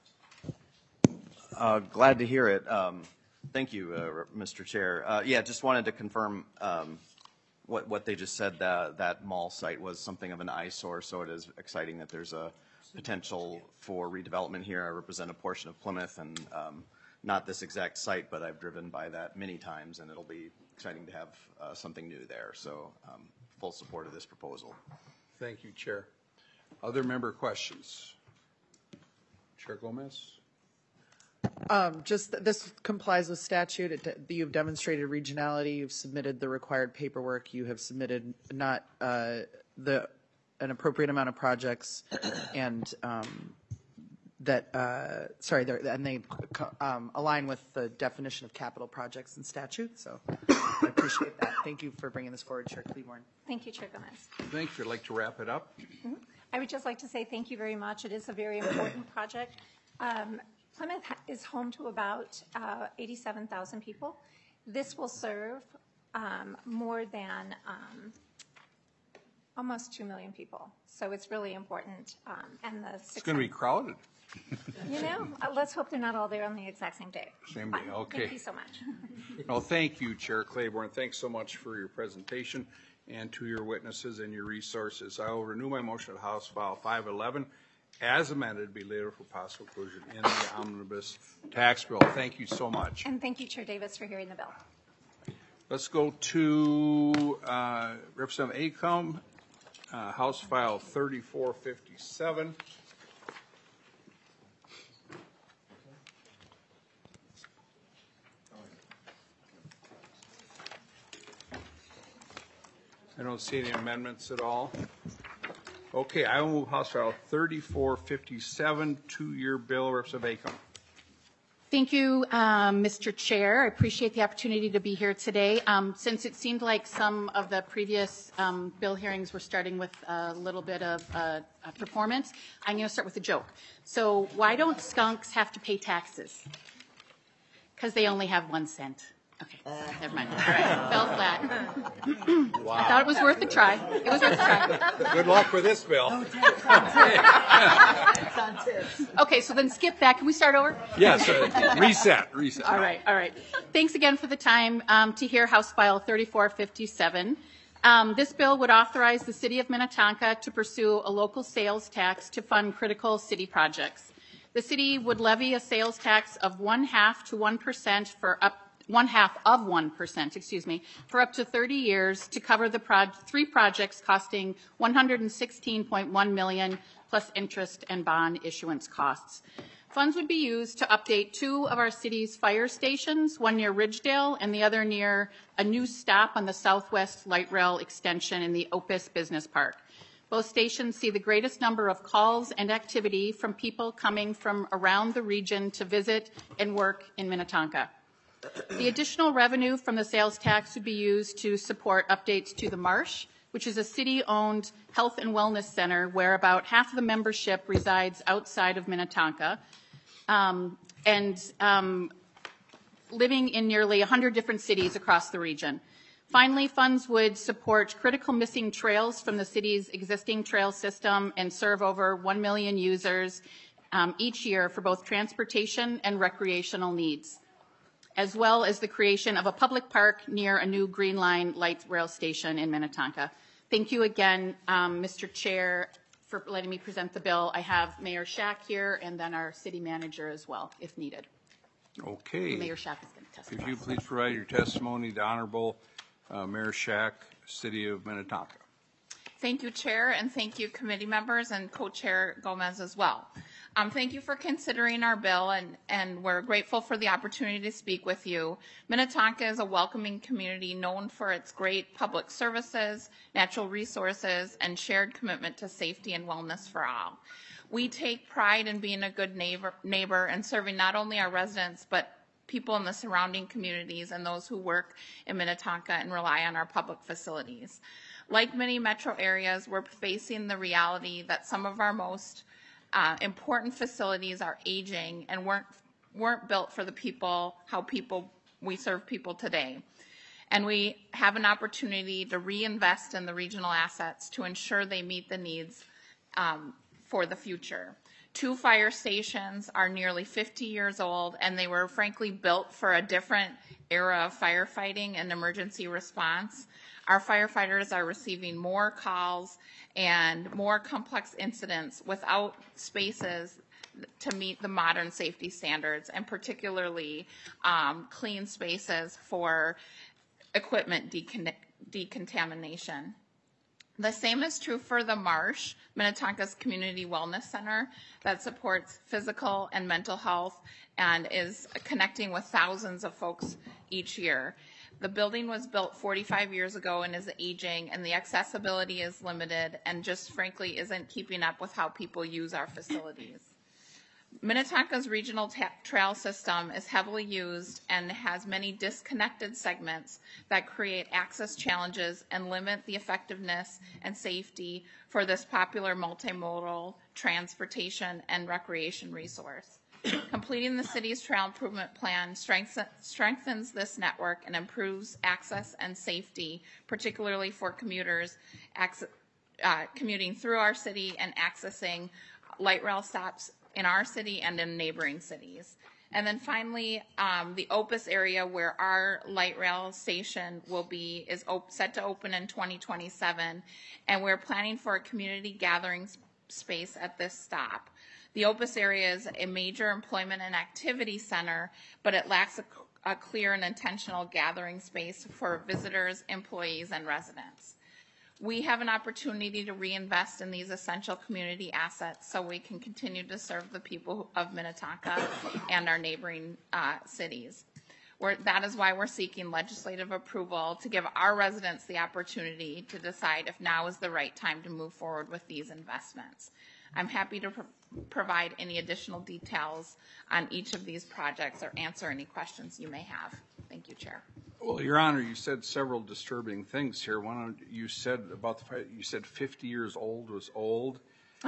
Uh, glad to hear it. Um, thank you, uh, Mister Chair. Uh, yeah, just wanted to confirm um, what, what they just said, that that mall site was something of an eyesore, so it is exciting that there's a potential for redevelopment here. I represent a portion of Plymouth, and um, not this exact site, but I've driven by that many times, and it'll be exciting to have uh, something new there. So um, full support of this proposal. Thank you, Chair. Other member questions? Chair Gomez? Um, just th- this complies with statute. It, you've demonstrated regionality. You've submitted the required paperwork. You have submitted not uh, the an appropriate amount of projects, and um, that uh, sorry, and they um, align with the definition of capital projects in statute. So I appreciate that. Thank you for bringing this forward, Chair Cleavorn. Thank you, Chair Gomez. Thank you. I'd like to wrap it up. Mm-hmm. I would just like to say thank you very much. It is a very important project. Um, Plymouth is home to about uh, eighty-seven thousand people. This will serve um, more than um, almost two million people. So it's really important. Um, and the It's going to be crowded. You know, uh, let's hope they're not all there on the exact same day. Same day, okay. Thank you so much. Well, thank you, Chair Claiborne. Thanks so much for your presentation and to your witnesses and your resources. I will renew my motion of House File five eleven as amended, be later for possible inclusion in the omnibus tax bill. Thank you so much. And thank you, Chair Davis, for hearing the bill. Let's go to uh, Representative Acom, uh, House File thirty-four fifty-seven. I don't see any amendments at all. Okay, I will move House File thirty-four fifty-seven, two-year bill. Representative Acom. Thank you, um, Mister Chair. I appreciate the opportunity to be here today. Um, since it seemed like some of the previous um, bill hearings were starting with a little bit of uh, a performance, I'm going to start with a joke. So why don't skunks have to pay taxes? Because they only have one cent. Okay, never mind. All right, fell flat. Wow. I thought it was worth a try. It was worth a try. Good luck with this bill. Okay, so then skip that. Can we start over? Yes, uh, reset, reset. All right, all right. Thanks again for the time um, to hear House File thirty-four fifty-seven. Um, this bill would authorize the City of Minnetonka to pursue a local sales tax to fund critical city projects. The city would levy a sales tax of one half to one percent for up one half of one percent, excuse me, for up to thirty years to cover the pro- three projects costing one hundred sixteen point one million dollars plus interest and bond issuance costs. Funds would be used to update two of our city's fire stations, one near Ridgedale and the other near a new stop on the Southwest Light Rail extension in the Opus Business Park. Both stations see the greatest number of calls and activity from people coming from around the region to visit and work in Minnetonka. The additional revenue from the sales tax would be used to support updates to the Marsh, which is a city-owned health and wellness center where about half of the membership resides outside of Minnetonka, um, and um, living in nearly one hundred different cities across the region. Finally, funds would support critical missing trails from the city's existing trail system and serve over one million users um, each year for both transportation and recreational needs. as well as the creation of a public park near a new Green Line light rail station in Minnetonka. Thank you again, um, Mister Chair, for letting me present the bill. I have Mayor Shack here and then our city manager as well, if needed. Okay. Mayor Shack is going to testify. Could you please provide your testimony, the Honorable uh, Mayor Shack, City of Minnetonka? Thank you, Chair, and thank you, committee members and Co-Chair Gomez as well. Um, thank you for considering our bill, and, and we're grateful for the opportunity to speak with you. Minnetonka is a welcoming community known for its great public services, natural resources, and shared commitment to safety and wellness for all. We take pride in being a good neighbor, neighbor and serving not only our residents, but people in the surrounding communities and those who work in Minnetonka and rely on our public facilities. Like many metro areas, we're facing the reality that some of our most uh, important facilities are aging and weren't weren't built for the people, how people we serve people today. And we have an opportunity to reinvest in the regional assets to ensure they meet the needs um, for the future. Two fire stations are nearly fifty years old, and they were frankly built for a different era of firefighting and emergency response. Our firefighters are receiving more calls and more complex incidents without spaces to meet the modern safety standards, and particularly um, clean spaces for equipment decon- decontamination. The same is true for the Marsh, Minnetonka's Community Wellness Center, that supports physical and mental health and is connecting with thousands of folks each year. The building was built forty-five years ago and is aging, and the accessibility is limited and just frankly isn't keeping up with how people use our facilities. Minnetonka's regional ta- trail system is heavily used and has many disconnected segments that create access challenges and limit the effectiveness and safety for this popular multimodal transportation and recreation resource. Completing the city's trail improvement plan strengthens, strengthens this network and improves access and safety, particularly for commuters access, uh, commuting through our city and accessing light rail stops in our city and in neighboring cities. And then finally, um, the Opus area where our light rail station will be is op- set to open in twenty twenty-seven, and we're planning for a community gathering space at this stop. The Opus area is a major employment and activity center, but it lacks a, a clear and intentional gathering space for visitors, employees, and residents. We have an opportunity to reinvest in these essential community assets so we can continue to serve the people of Minnetonka and our neighboring uh, cities. We're, that is why we're seeking legislative approval to give our residents the opportunity to decide if now is the right time to move forward with these investments. I'm happy to pro- provide any additional details on each of these projects or answer any questions you may have. Thank you, Chair. Well, Your Honor, you said several disturbing things here. One, you said about the fact you said fifty years old was old,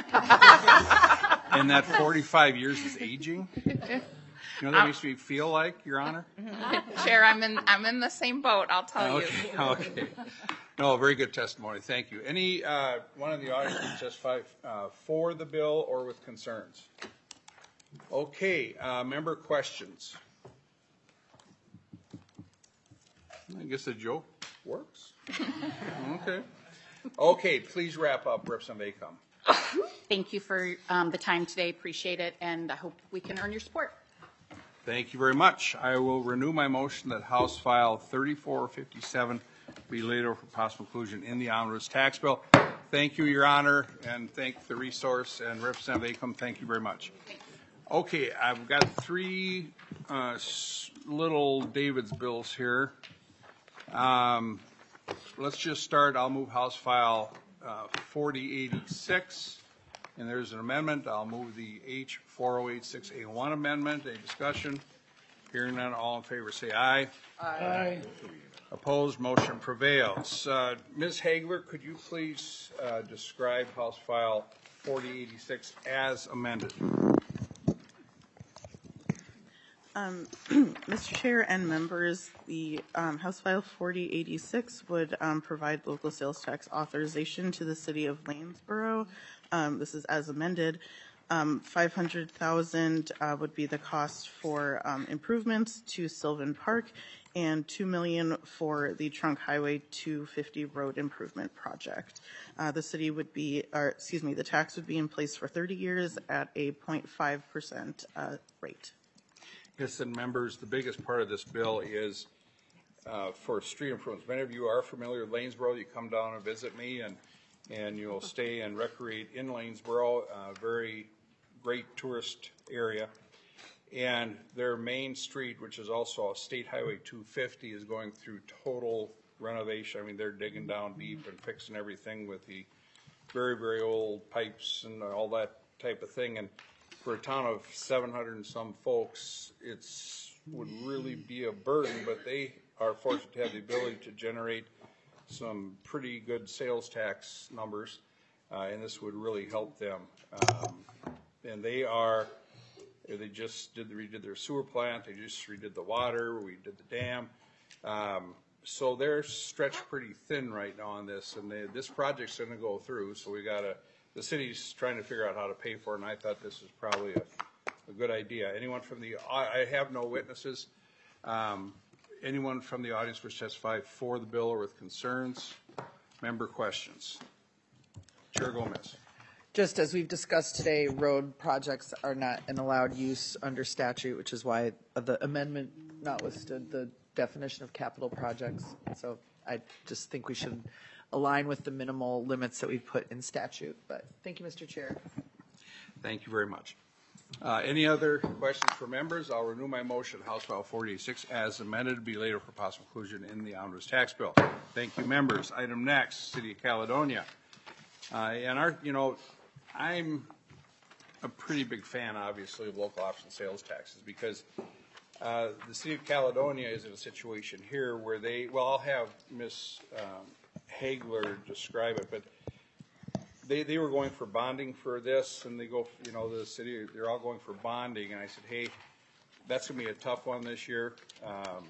and that forty-five years is aging. You know what that makes me feel like, Your Honor? Chair, I'm in I'm in the same boat. I'll tell okay, you. Okay. No, very good testimony. Thank you. Any uh, one of the audience testify uh, for the bill or with concerns? Okay. Uh, member questions. I guess the joke works. Okay. Okay, please wrap up, Representative Acom. Thank you for um, the time today. Appreciate it, and I hope we can earn your support. Thank you very much. I will renew my motion that House File thirty-four fifty-seven be laid over for possible inclusion in the omnibus tax bill. Thank you, Your Honor, and thank the resource, and Representative Acom, thank you very much. Okay, I've got three uh, little David's bills here. Um, let's just start. I'll move House File uh, forty eighty-six, and there's an amendment. I'll move the H four oh eight six A one amendment. A discussion? Hearing none, all in favor say aye. Aye. Opposed, motion prevails. Uh, Miz Hagler, could you please uh, describe House File forty eighty-six as amended? Um, Mister Chair and members, the um, House File forty eighty-six would um, provide local sales tax authorization to the city of Lanesboro. Um, this is as amended. Um, five hundred thousand uh, would be the cost for um, improvements to Sylvan Park, and two million dollars for the Trunk Highway two fifty road improvement project. Uh, the city would be, or excuse me, the tax would be in place for thirty years at a zero point five percent uh, rate. Yes, and members, the biggest part of this bill is uh, for street improvements. Many of you are familiar with Lanesboro. You come down and visit me, and and you'll stay and recreate in Lanesboro, a very great tourist area. And their main street, which is also a State Highway two fifty, is going through total renovation. I mean, they're digging down deep and fixing everything with the very, very old pipes and all that type of thing. And for a town of seven hundred and some folks, it's would really be a burden, but they are fortunate to have the ability to generate some pretty good sales tax numbers, uh, and this would really help them. Um, and they are, they just did redid their sewer plant, they just redid the water, we did the dam. Um, so they're stretched pretty thin right now on this, and they, this project's going to go through, so we got to, the city's trying to figure out how to pay for it, and I thought this is probably a, a good idea. Anyone from the, I have no witnesses. Um, anyone from the audience wish to testify for the bill or with concerns? Member questions? Chair Gomez. Just as we've discussed today, road projects are not an allowed use under statute, which is why the amendment not withstood the definition of capital projects. So I just think we should align with the minimal limits that we've put in statute. But thank you, Mister Chair. Thank you very much. Uh, any other questions for members? I'll renew my motion, House File forty-six, as amended, to be later for possible inclusion in the omnibus tax bill. Thank you, members. Item next, City of Caledonia. Uh, and our, you know, I'm a pretty big fan, obviously, of local option sales taxes because uh, the City of Caledonia is in a situation here where they, well, I'll have Miz Um, Hagler describe it, but they, they were going for bonding for this, and they go, you know, the city, they're all going for bonding, and I said, hey, that's going to be a tough one this year, um,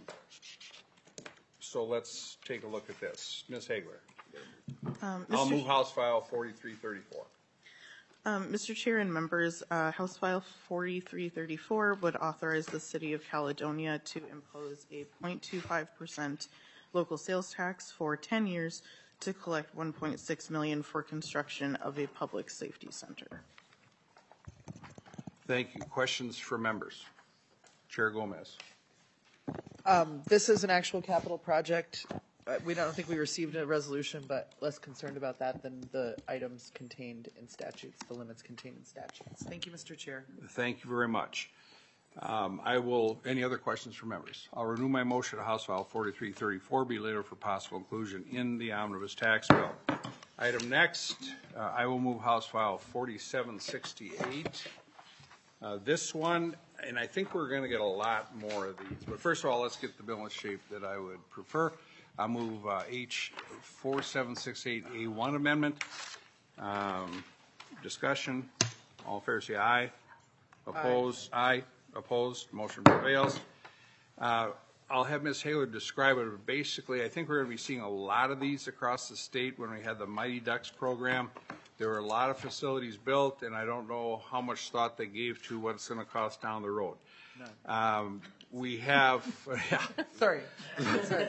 so let's take a look at this. Miz Hagler. Um, I'll Mister move House File forty-three thirty-four. Um, Mister Chair and members, uh, House File forty-three thirty-four would authorize the City of Caledonia to impose a zero point two five percent local sales tax for ten years to collect one point six million dollars for construction of a public safety center. Thank you. Questions for members? Chair Gomez. Um, this is an actual capital project. Uh, we don't think we received a resolution, but less concerned about that than the items contained in statutes, the limits contained in statutes. Thank you, Mister Chair. Thank you very much. Um, I will, any other questions from members? I'll renew my motion to House File forty-three thirty-four, be later for possible inclusion in the omnibus tax bill. Item next, uh, I will move House File forty-seven sixty-eight. Uh, this one, and I think we're going to get a lot more of these, but first of all, let's get the bill in shape that I would prefer. I'll move uh, H forty-seven sixty-eight A one amendment. Um, discussion. All in favor say aye. Opposed? Aye. aye. Opposed? Motion prevails. Uh, I'll have Miz Hagler describe it. But basically, I think we're going to be seeing a lot of these across the state. When we had the Mighty Ducks program, there were a lot of facilities built, and I don't know how much thought they gave to what it's going to cost down the road. Um, we have, yeah. Sorry. Sorry.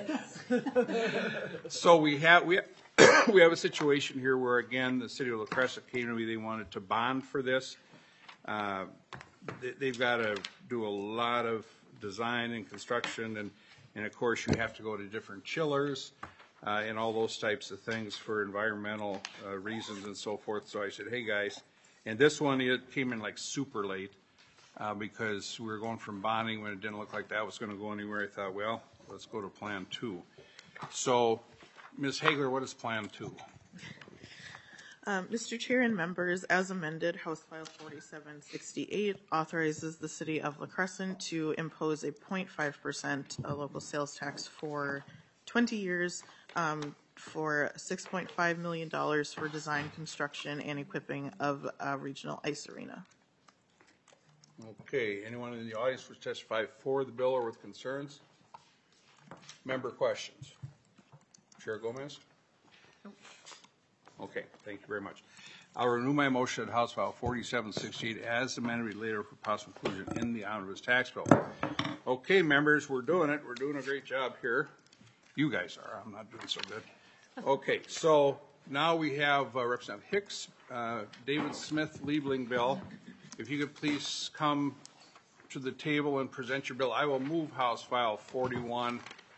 So we have we we have a situation here where again the city of La Crescent came to me. They wanted to bond for this. Uh, they, they've got to do a lot of design and construction, and and of course you have to go to different chillers uh, and all those types of things for environmental uh, reasons and so forth. So I said, hey guys, and this one it came in like super late. Uh, because we were going from bonding when it didn't look like that was going to go anywhere. I thought, well, let's go to Plan Two. So, Miz Hagler, what is Plan Two? Um, Mister Chair and members, as amended, House File forty-seven sixty-eight authorizes the City of La Crescent to impose a zero point five percent local sales tax for twenty years um, for six point five million dollars for design, construction, and equipping of a regional ice arena. Okay, anyone in the audience wish to testify for the bill or with concerns? Member questions? Chair Gomez? Okay, thank you very much. I'll renew my motion at House File forty-seven sixty-eight as amended later for possible inclusion in the omnibus tax bill. Okay, members, we're doing it. We're doing a great job here. You guys are. I'm not doing so good. Okay, so now we have uh, Representative Hicks, uh, David Smith, Liebling bill. If you could please come to the table and present your bill. I will move House File forty-one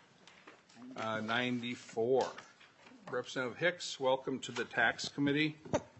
ninety-four. Representative Hicks, welcome to the Tax Committee.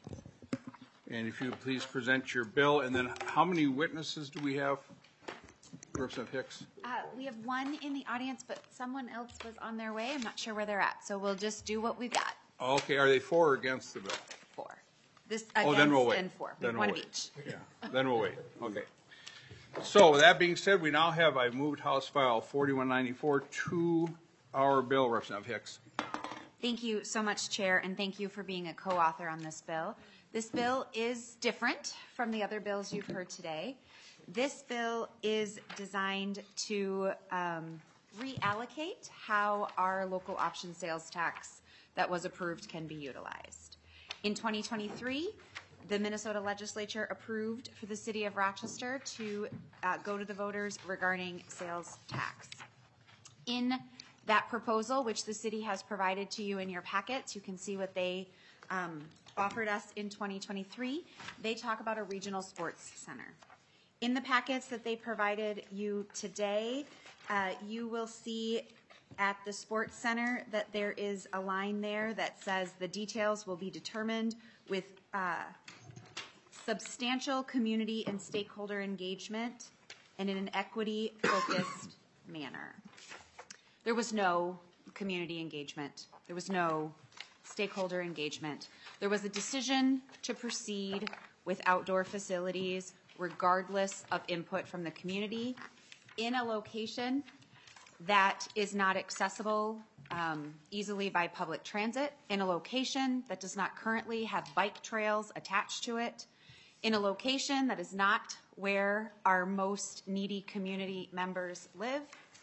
And if you would please present your bill. And then how many witnesses do we have? Representative Hicks. Uh, we have one in the audience, but someone else was on their way. I'm not sure where they're at, so we'll just do what we've got. Okay, are they for or against the bill? Four. This against Oh, then we'll wait. and four. Then One we'll of wait. each. Yeah, then we'll wait. Okay. So with that being said, we now have, I moved House File forty-one ninety-four to our bill. Representative Hicks. Thank you so much, Chair, and thank you for being a co-author on this bill. This bill is different from the other bills you've heard today. This bill is designed to um, reallocate how our local option sales tax that was approved can be utilized. In twenty twenty-three, the Minnesota legislature approved for the city of Rochester to uh, go to the voters regarding sales tax. In that proposal, which the city has provided to you in your packets, you can see what they um, offered us in twenty twenty-three. They talk about a regional sports center. In the packets that they provided you today, uh, you will see at the sports center that there is a line there that says the details will be determined with uh, substantial community and stakeholder engagement and in an equity-focused manner. There was no community engagement. There was no stakeholder engagement. There was a decision to proceed with outdoor facilities regardless of input from the community in a location that is not accessible um, easily by public transit, in a location that does not currently have bike trails attached to it, in a location that is not where our most needy community members live.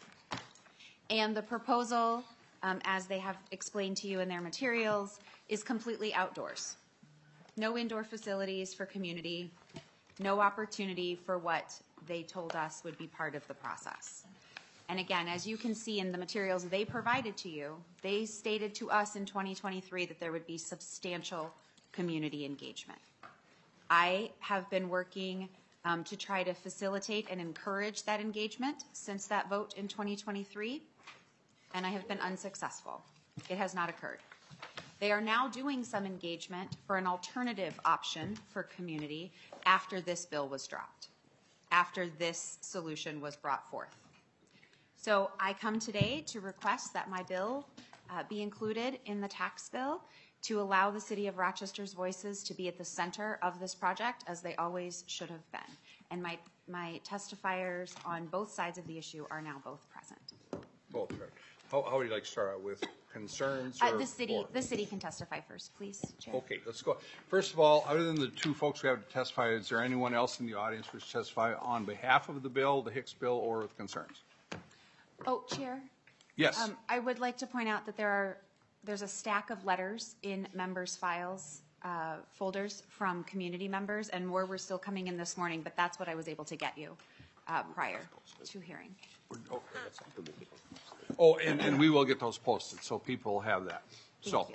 And the proposal, um, as they have explained to you in their materials, is completely outdoors. No indoor facilities for community, no opportunity for what they told us would be part of the process. And again, as you can see in the materials they provided to you, they stated to us in twenty twenty-three that there would be substantial community engagement. I have been working um, to try to facilitate and encourage that engagement since that vote in twenty twenty-three, and I have been unsuccessful. It has not occurred. They are now doing some engagement for an alternative option for community after this bill was dropped, after this solution was brought forth. So I come today to request that my bill uh, be included in the tax bill to allow the city of Rochester's voices to be at the center of this project, as they always should have been. And my, my testifiers on both sides of the issue are now both present. Both. How, how would you like to start out with concerns? Uh, or the city, or? the city can testify first, please, Chair. Okay, let's go. First of all, other than the two folks who have to testify, is there anyone else in the audience who wish to testify on behalf of the bill, the Hicks bill, or with concerns? Oh, Chair? Yes. Um, I would like to point out that there are, there's a stack of letters in members' files, uh, folders from community members, and more were still coming in this morning, but that's what I was able to get you uh, prior to hearing. Oh, and, and we will get those posted, so people have that. Thank So, you.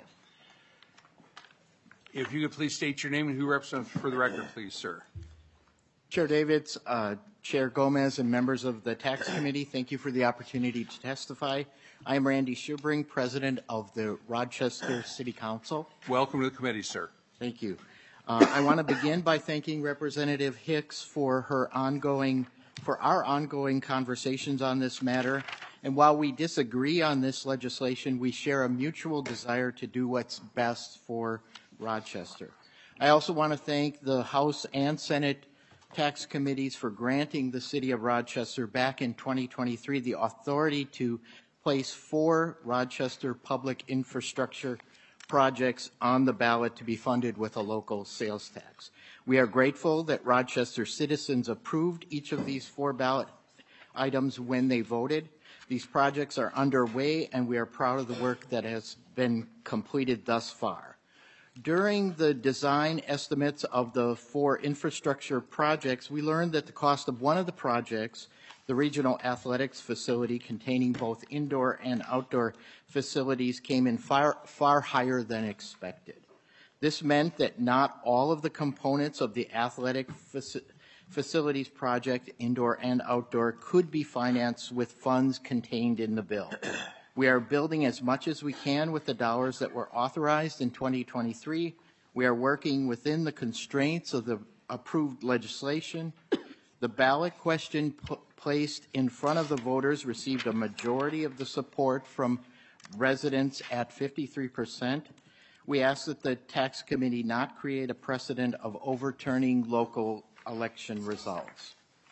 if you could please state your name and who represents for the record, please, sir. Chair Davids, uh, Chair Gomez, and members of the Tax Committee, thank you for the opportunity to testify. I am Randy Schubring, President of the Rochester City Council. Welcome to the committee, sir. Thank you. Uh, I want to begin by thanking Representative Hicks for her ongoing, for our ongoing conversations on this matter. And while we disagree on this legislation, we share a mutual desire to do what's best for Rochester. I also want to thank the House and Senate tax committees for granting the City of Rochester back in twenty twenty-three the authority to place four Rochester public infrastructure projects on the ballot to be funded with a local sales tax. We are grateful that Rochester citizens approved each of these four ballot items when they voted. These projects are underway, and we are proud of the work that has been completed thus far. During the design estimates of the four infrastructure projects, we learned that the cost of one of the projects, the regional athletics facility containing both indoor and outdoor facilities, came in far, far higher than expected. This meant that not all of the components of the athletic faci- facilities project, indoor and outdoor, could be financed with funds contained in the bill. We are building as much as we can with the dollars that were authorized in twenty twenty-three. We are working within the constraints of the approved legislation. The ballot question p- placed in front of the voters received a majority of the support from residents at fifty-three percent. We ask that the tax committee not create a precedent of overturning local election results.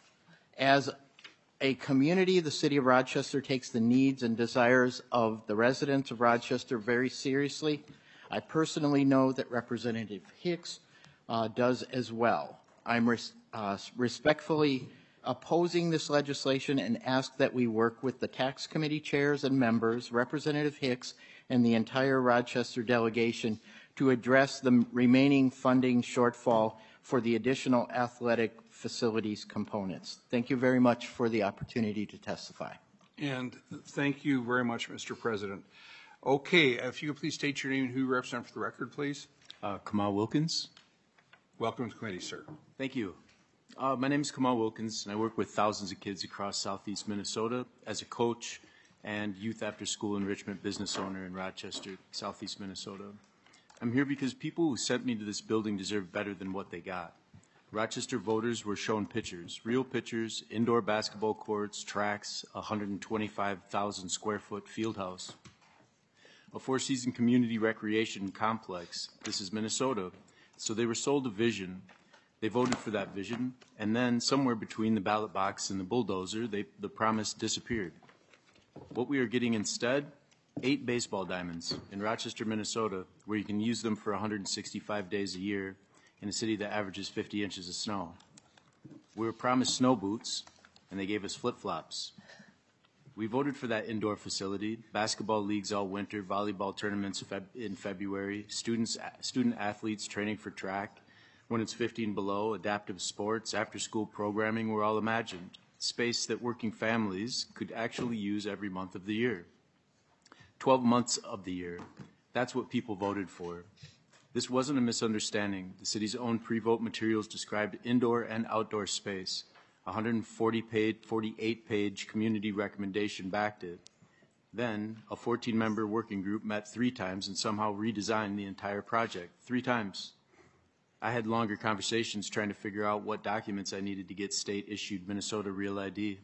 As a community, the City of Rochester takes the needs and desires of the residents of Rochester very seriously. I personally know that Representative Hicks uh, does as well. I'm res- uh, respectfully opposing this legislation and ask that we work with the tax committee chairs and members, Representative Hicks, and the entire Rochester delegation to address the remaining funding shortfall for the additional athletic facilities components. Thank you very much for the opportunity to testify. And thank you very much, Mister President. Okay, if you could please state your name and who you represent for the record, please. Uh, Kamal Wilkins. Welcome to the committee, sir. Thank you. Uh, my name is Kamal Wilkins, and I work with thousands of kids across southeast Minnesota as a coach and youth after-school enrichment business owner in Rochester, southeast Minnesota. I'm here because people who sent me to this building deserve better than what they got. Rochester voters were shown pictures, real pictures, indoor basketball courts, tracks, a one hundred twenty-five thousand square foot field house, a four-season community recreation complex. This is Minnesota. So they were sold a vision. They voted for that vision, and then somewhere between the ballot box and the bulldozer, they, the promise disappeared. What we are getting instead, eight baseball diamonds in Rochester, Minnesota, where you can use them for one hundred sixty-five days a year in a city that averages fifty inches of snow. We were promised snow boots, and they gave us flip-flops. We voted for that indoor facility, basketball leagues all winter, volleyball tournaments feb- in February, students, student athletes training for track when it's fifteen below, adaptive sports, after-school programming were all imagined, space that working families could actually use every month of the year. twelve months of the year. That's what people voted for. This wasn't a misunderstanding. The city's own pre-vote materials described indoor and outdoor space. A one hundred forty page, forty-eight page community recommendation backed it. Then, a fourteen member working group met three times and somehow redesigned the entire project. Three times. I had longer conversations trying to figure out what documents I needed to get state-issued Minnesota Real I D.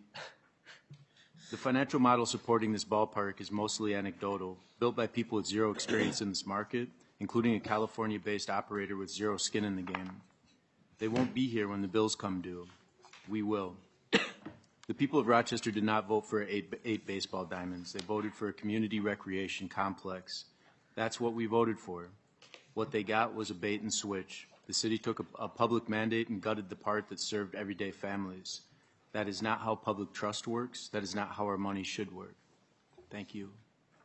The financial model supporting this ballpark is mostly anecdotal, built by people with zero experience in this market, including a California-based operator with zero skin in the game. They won't be here when the bills come due. We will. The people of Rochester did not vote for eight, eight baseball diamonds. They voted for a community recreation complex. That's what we voted for. What they got was a bait and switch. The city took a, a public mandate and gutted the part that served everyday families. That is not how public trust works. That is not how our money should work. Thank you.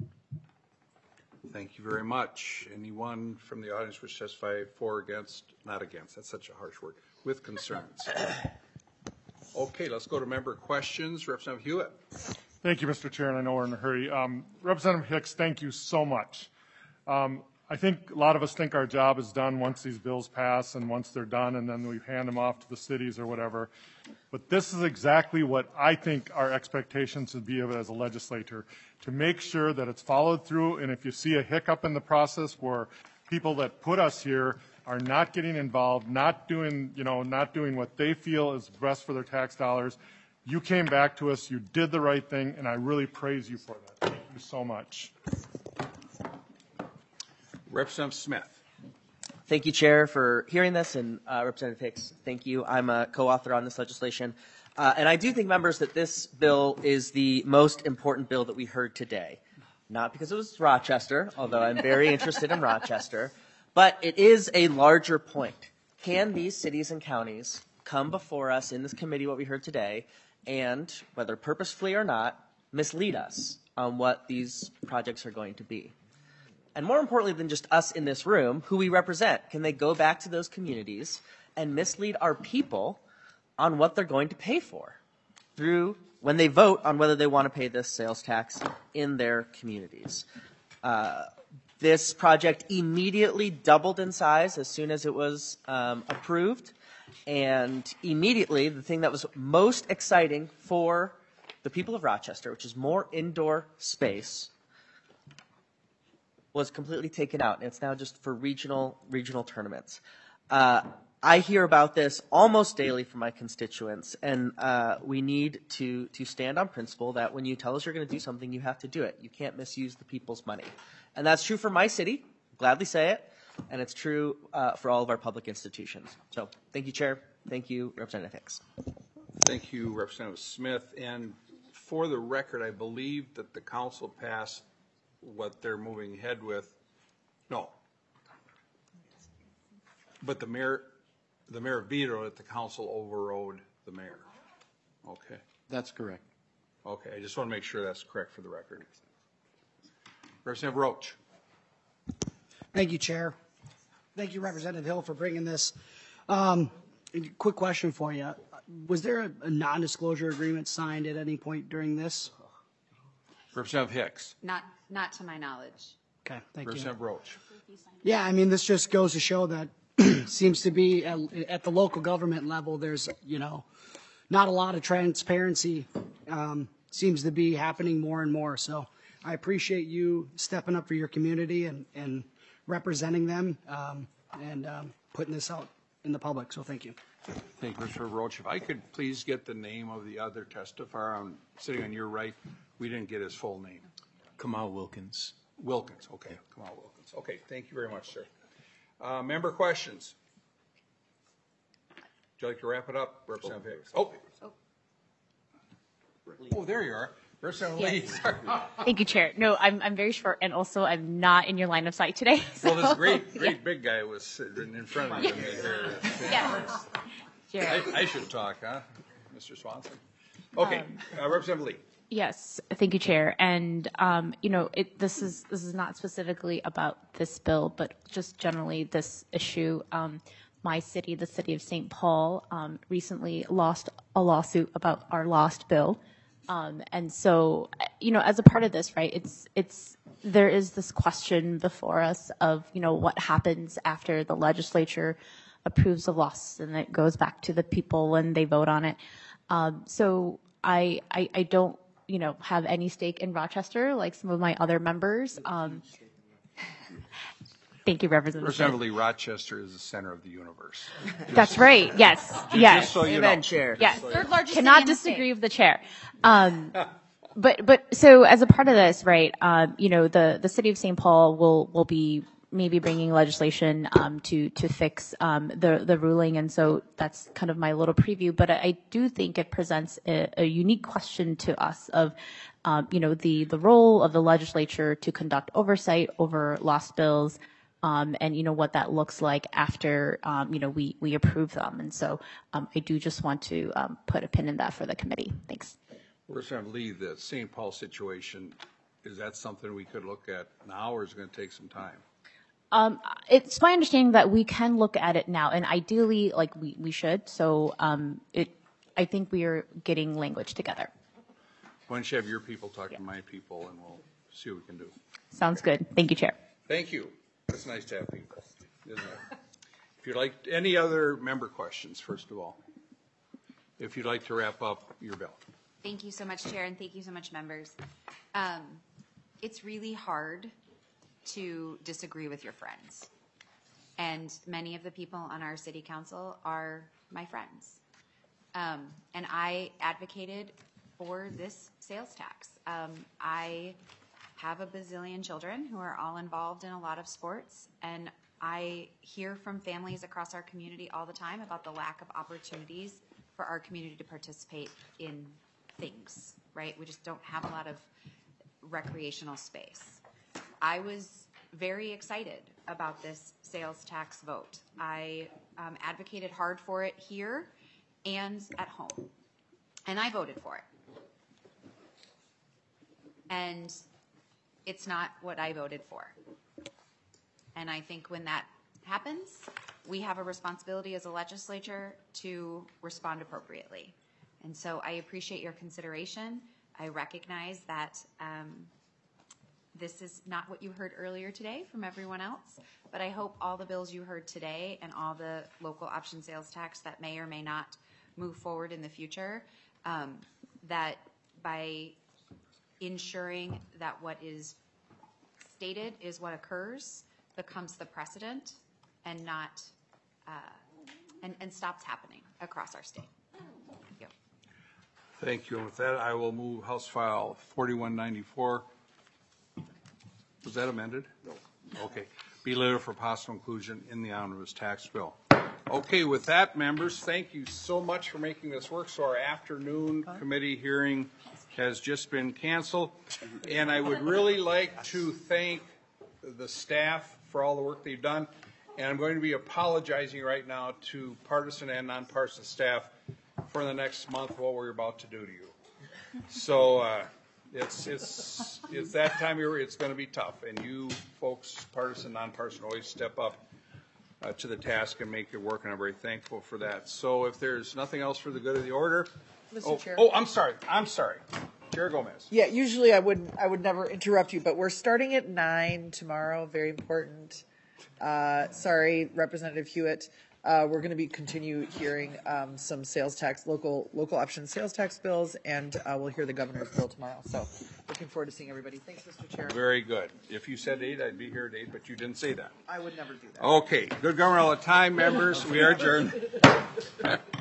Thank you very much. Anyone from the audience wish to testify for, against, not against? That's such a harsh word. With concerns. Okay, let's go to member questions. Representative Hewitt. Thank you, Mister Chair, and I know we're in a hurry. Um, Representative Hicks, thank you so much. Um, I think a lot of us think our job is done once these bills pass and once they're done, and then we hand them off to the cities or whatever. But this is exactly what I think our expectations would be of it as a legislator, to make sure that it's followed through, and if you see a hiccup in the process where people that put us here are not getting involved, not doing, you know, not doing what they feel is best for their tax dollars, you came back to us, you did the right thing, and I really praise you for that. Thank you so much. Representative Smith. Thank you, Chair, for hearing this, and uh, Representative Hicks, thank you. I'm a co-author on this legislation. Uh, and I do think, members, that this bill is the most important bill that we heard today. Not because it was Rochester, although I'm very interested in Rochester, but it is a larger point. Can these cities and counties come before us in this committee, what we heard today, and, whether purposefully or not, mislead us on what these projects are going to be? And more importantly than just us in this room, who we represent, can they go back to those communities and mislead our people on what they're going to pay for through when they vote on whether they want to pay this sales tax in their communities. Uh, this project immediately doubled in size as soon as it was um, approved. And immediately, the thing that was most exciting for the people of Rochester, which is more indoor space, was completely taken out. And it's now just for regional regional tournaments. Uh, I hear about this almost daily from my constituents, and uh, we need to to stand on principle that when you tell us you're going to do something, you have to do it. You can't misuse the people's money. And that's true for my city, gladly say it, and it's true uh, for all of our public institutions. So thank you, Chair. Thank you, Representative Hicks. Thank you, Representative Smith. And for the record, I believe that the council passed what they're moving ahead with. No. But the mayor, the mayor vetoed it, the council overrode the mayor. Okay. That's correct. Okay, I just want to make sure that's correct for the record. Representative Roach. Thank you, Chair. Thank you, Representative Hill, for bringing this. Um, quick question for you. Was there a, a non-disclosure agreement signed at any point during this? Representative Hicks. Not, not to my knowledge. Okay, thank Representative you. Roach. Yeah, I mean, this just goes to show that seems to be at, at the local government level, there's, you know, not a lot of transparency. Um, seems to be happening more and more. So I appreciate you stepping up for your community and, and representing them um, and um, putting this out in the public. So thank you. Thank you, Mister Roach. If I could please get the name of the other testifier on, sitting on your right. We didn't get his full name. Kamal Wilkins. Wilkins, okay. Kamal Wilkins. Okay, thank you very much, sir. Uh, member questions? Would you like to wrap it up, Representative Hicks? Oh. Oh, there you are. Representative Lee. Yes. Sorry. Thank you, Chair. No, I'm I'm very short, and also I'm not in your line of sight today. So. Well, this great, great big guy was sitting in front of you. Yeah. Sure. I, I should talk, huh, Mister Swanson? Okay, Um, uh, Representative Lee. Yes, thank you, Chair. And um, you know, it, this is this is not specifically about this bill, but just generally this issue. Um, my city, the city of Saint Paul, um, recently lost a lawsuit about our lost bill. Um, and so, you know, as a part of this, right, it's it's there is this question before us of, you know, what happens after the legislature approves a loss and it goes back to the people when they vote on it. Um, so I, I I don't, you know, have any stake in Rochester like some of my other members. Um, thank you, Representative. Representative Lee, Rochester is the center of the universe. Just- That's right. Yes. Just- yes. Just so you Amen, know. Chair. Yes. So you Third know. largest Cannot disagree with the chair. Um, but but so as a part of this, right? Um, you know, the the city of Saint Paul will will be maybe bringing legislation um, to to fix um, the the ruling, and so that's kind of my little preview. But I, I do think it presents a, a unique question to us of, um, you know, the the role of the legislature to conduct oversight over lost bills. Um, and you know what that looks like after um, you know we we approve them, and so um, I do just want to um, put a pin in that for the committee. Thanks. Representative Lee, the Saint Paul situation, is that something we could look at now, or is it going to take some time? Um, it's my understanding that we can look at it now, and ideally, like we we should. So um, it, I think we are getting language together. Why don't you have your people talk to my people, and we'll see what we can do. Sounds good. Thank you, Chair. Thank you. It's nice to have people, isn't it? If you'd like, any other member questions, first of all? If you'd like to wrap up your bill. Thank you so much, Chair, and thank you so much, members. Um, it's really hard to disagree with your friends. And many of the people on our city council are my friends. Um, and I advocated for this sales tax. Um, I have a bazillion children who are all involved in a lot of sports, and I hear from families across our community all the time about the lack of opportunities for our community to participate in things, right? We just don't have a lot of recreational space. I was very excited about this sales tax vote. I um, advocated hard for it here and at home, and I voted for it. And it's not what I voted for. And I think when that happens, we have a responsibility as a legislature to respond appropriately. And so I appreciate your consideration. I recognize that um, this is not what you heard earlier today from everyone else, but I hope all the bills you heard today and all the local option sales tax that may or may not move forward in the future, um, that by ensuring that what is stated is what occurs becomes the precedent and not uh, and, and stops happening across our state. Thank you. Thank you. And with that, I will move House File forty-one ninety-four. Was that amended? No. Okay. Be later for possible inclusion in the omnibus tax bill. Okay, with that, members, thank you so much for making this work. So our afternoon committee hearing has just been canceled. And I would really like to thank the staff for all the work they've done. And I'm going to be apologizing right now to partisan and nonpartisan staff for the next month what we're about to do to you. So uh, it's it's it's that time of year. It's going to be tough, and you folks, partisan, nonpartisan, always step up uh, to the task and make it work, and I'm very thankful for that. So if there's nothing else for the good of the order, Mister oh, Chair. oh, I'm sorry, I'm sorry, Chair Gomez. Yeah, usually I would I would never interrupt you, but we're starting at nine tomorrow. Very important. Uh, sorry, Representative Hewitt. Uh, we're going to be continue hearing um, some sales tax, local local option sales tax bills, and uh, we'll hear the governor's bill tomorrow. So, looking forward to seeing everybody. Thanks, Mister Chair. Very good. If you said eight, I'd be here at eight, but you didn't say that. I would never do that. Okay. Good government all the time, members. We are adjourned.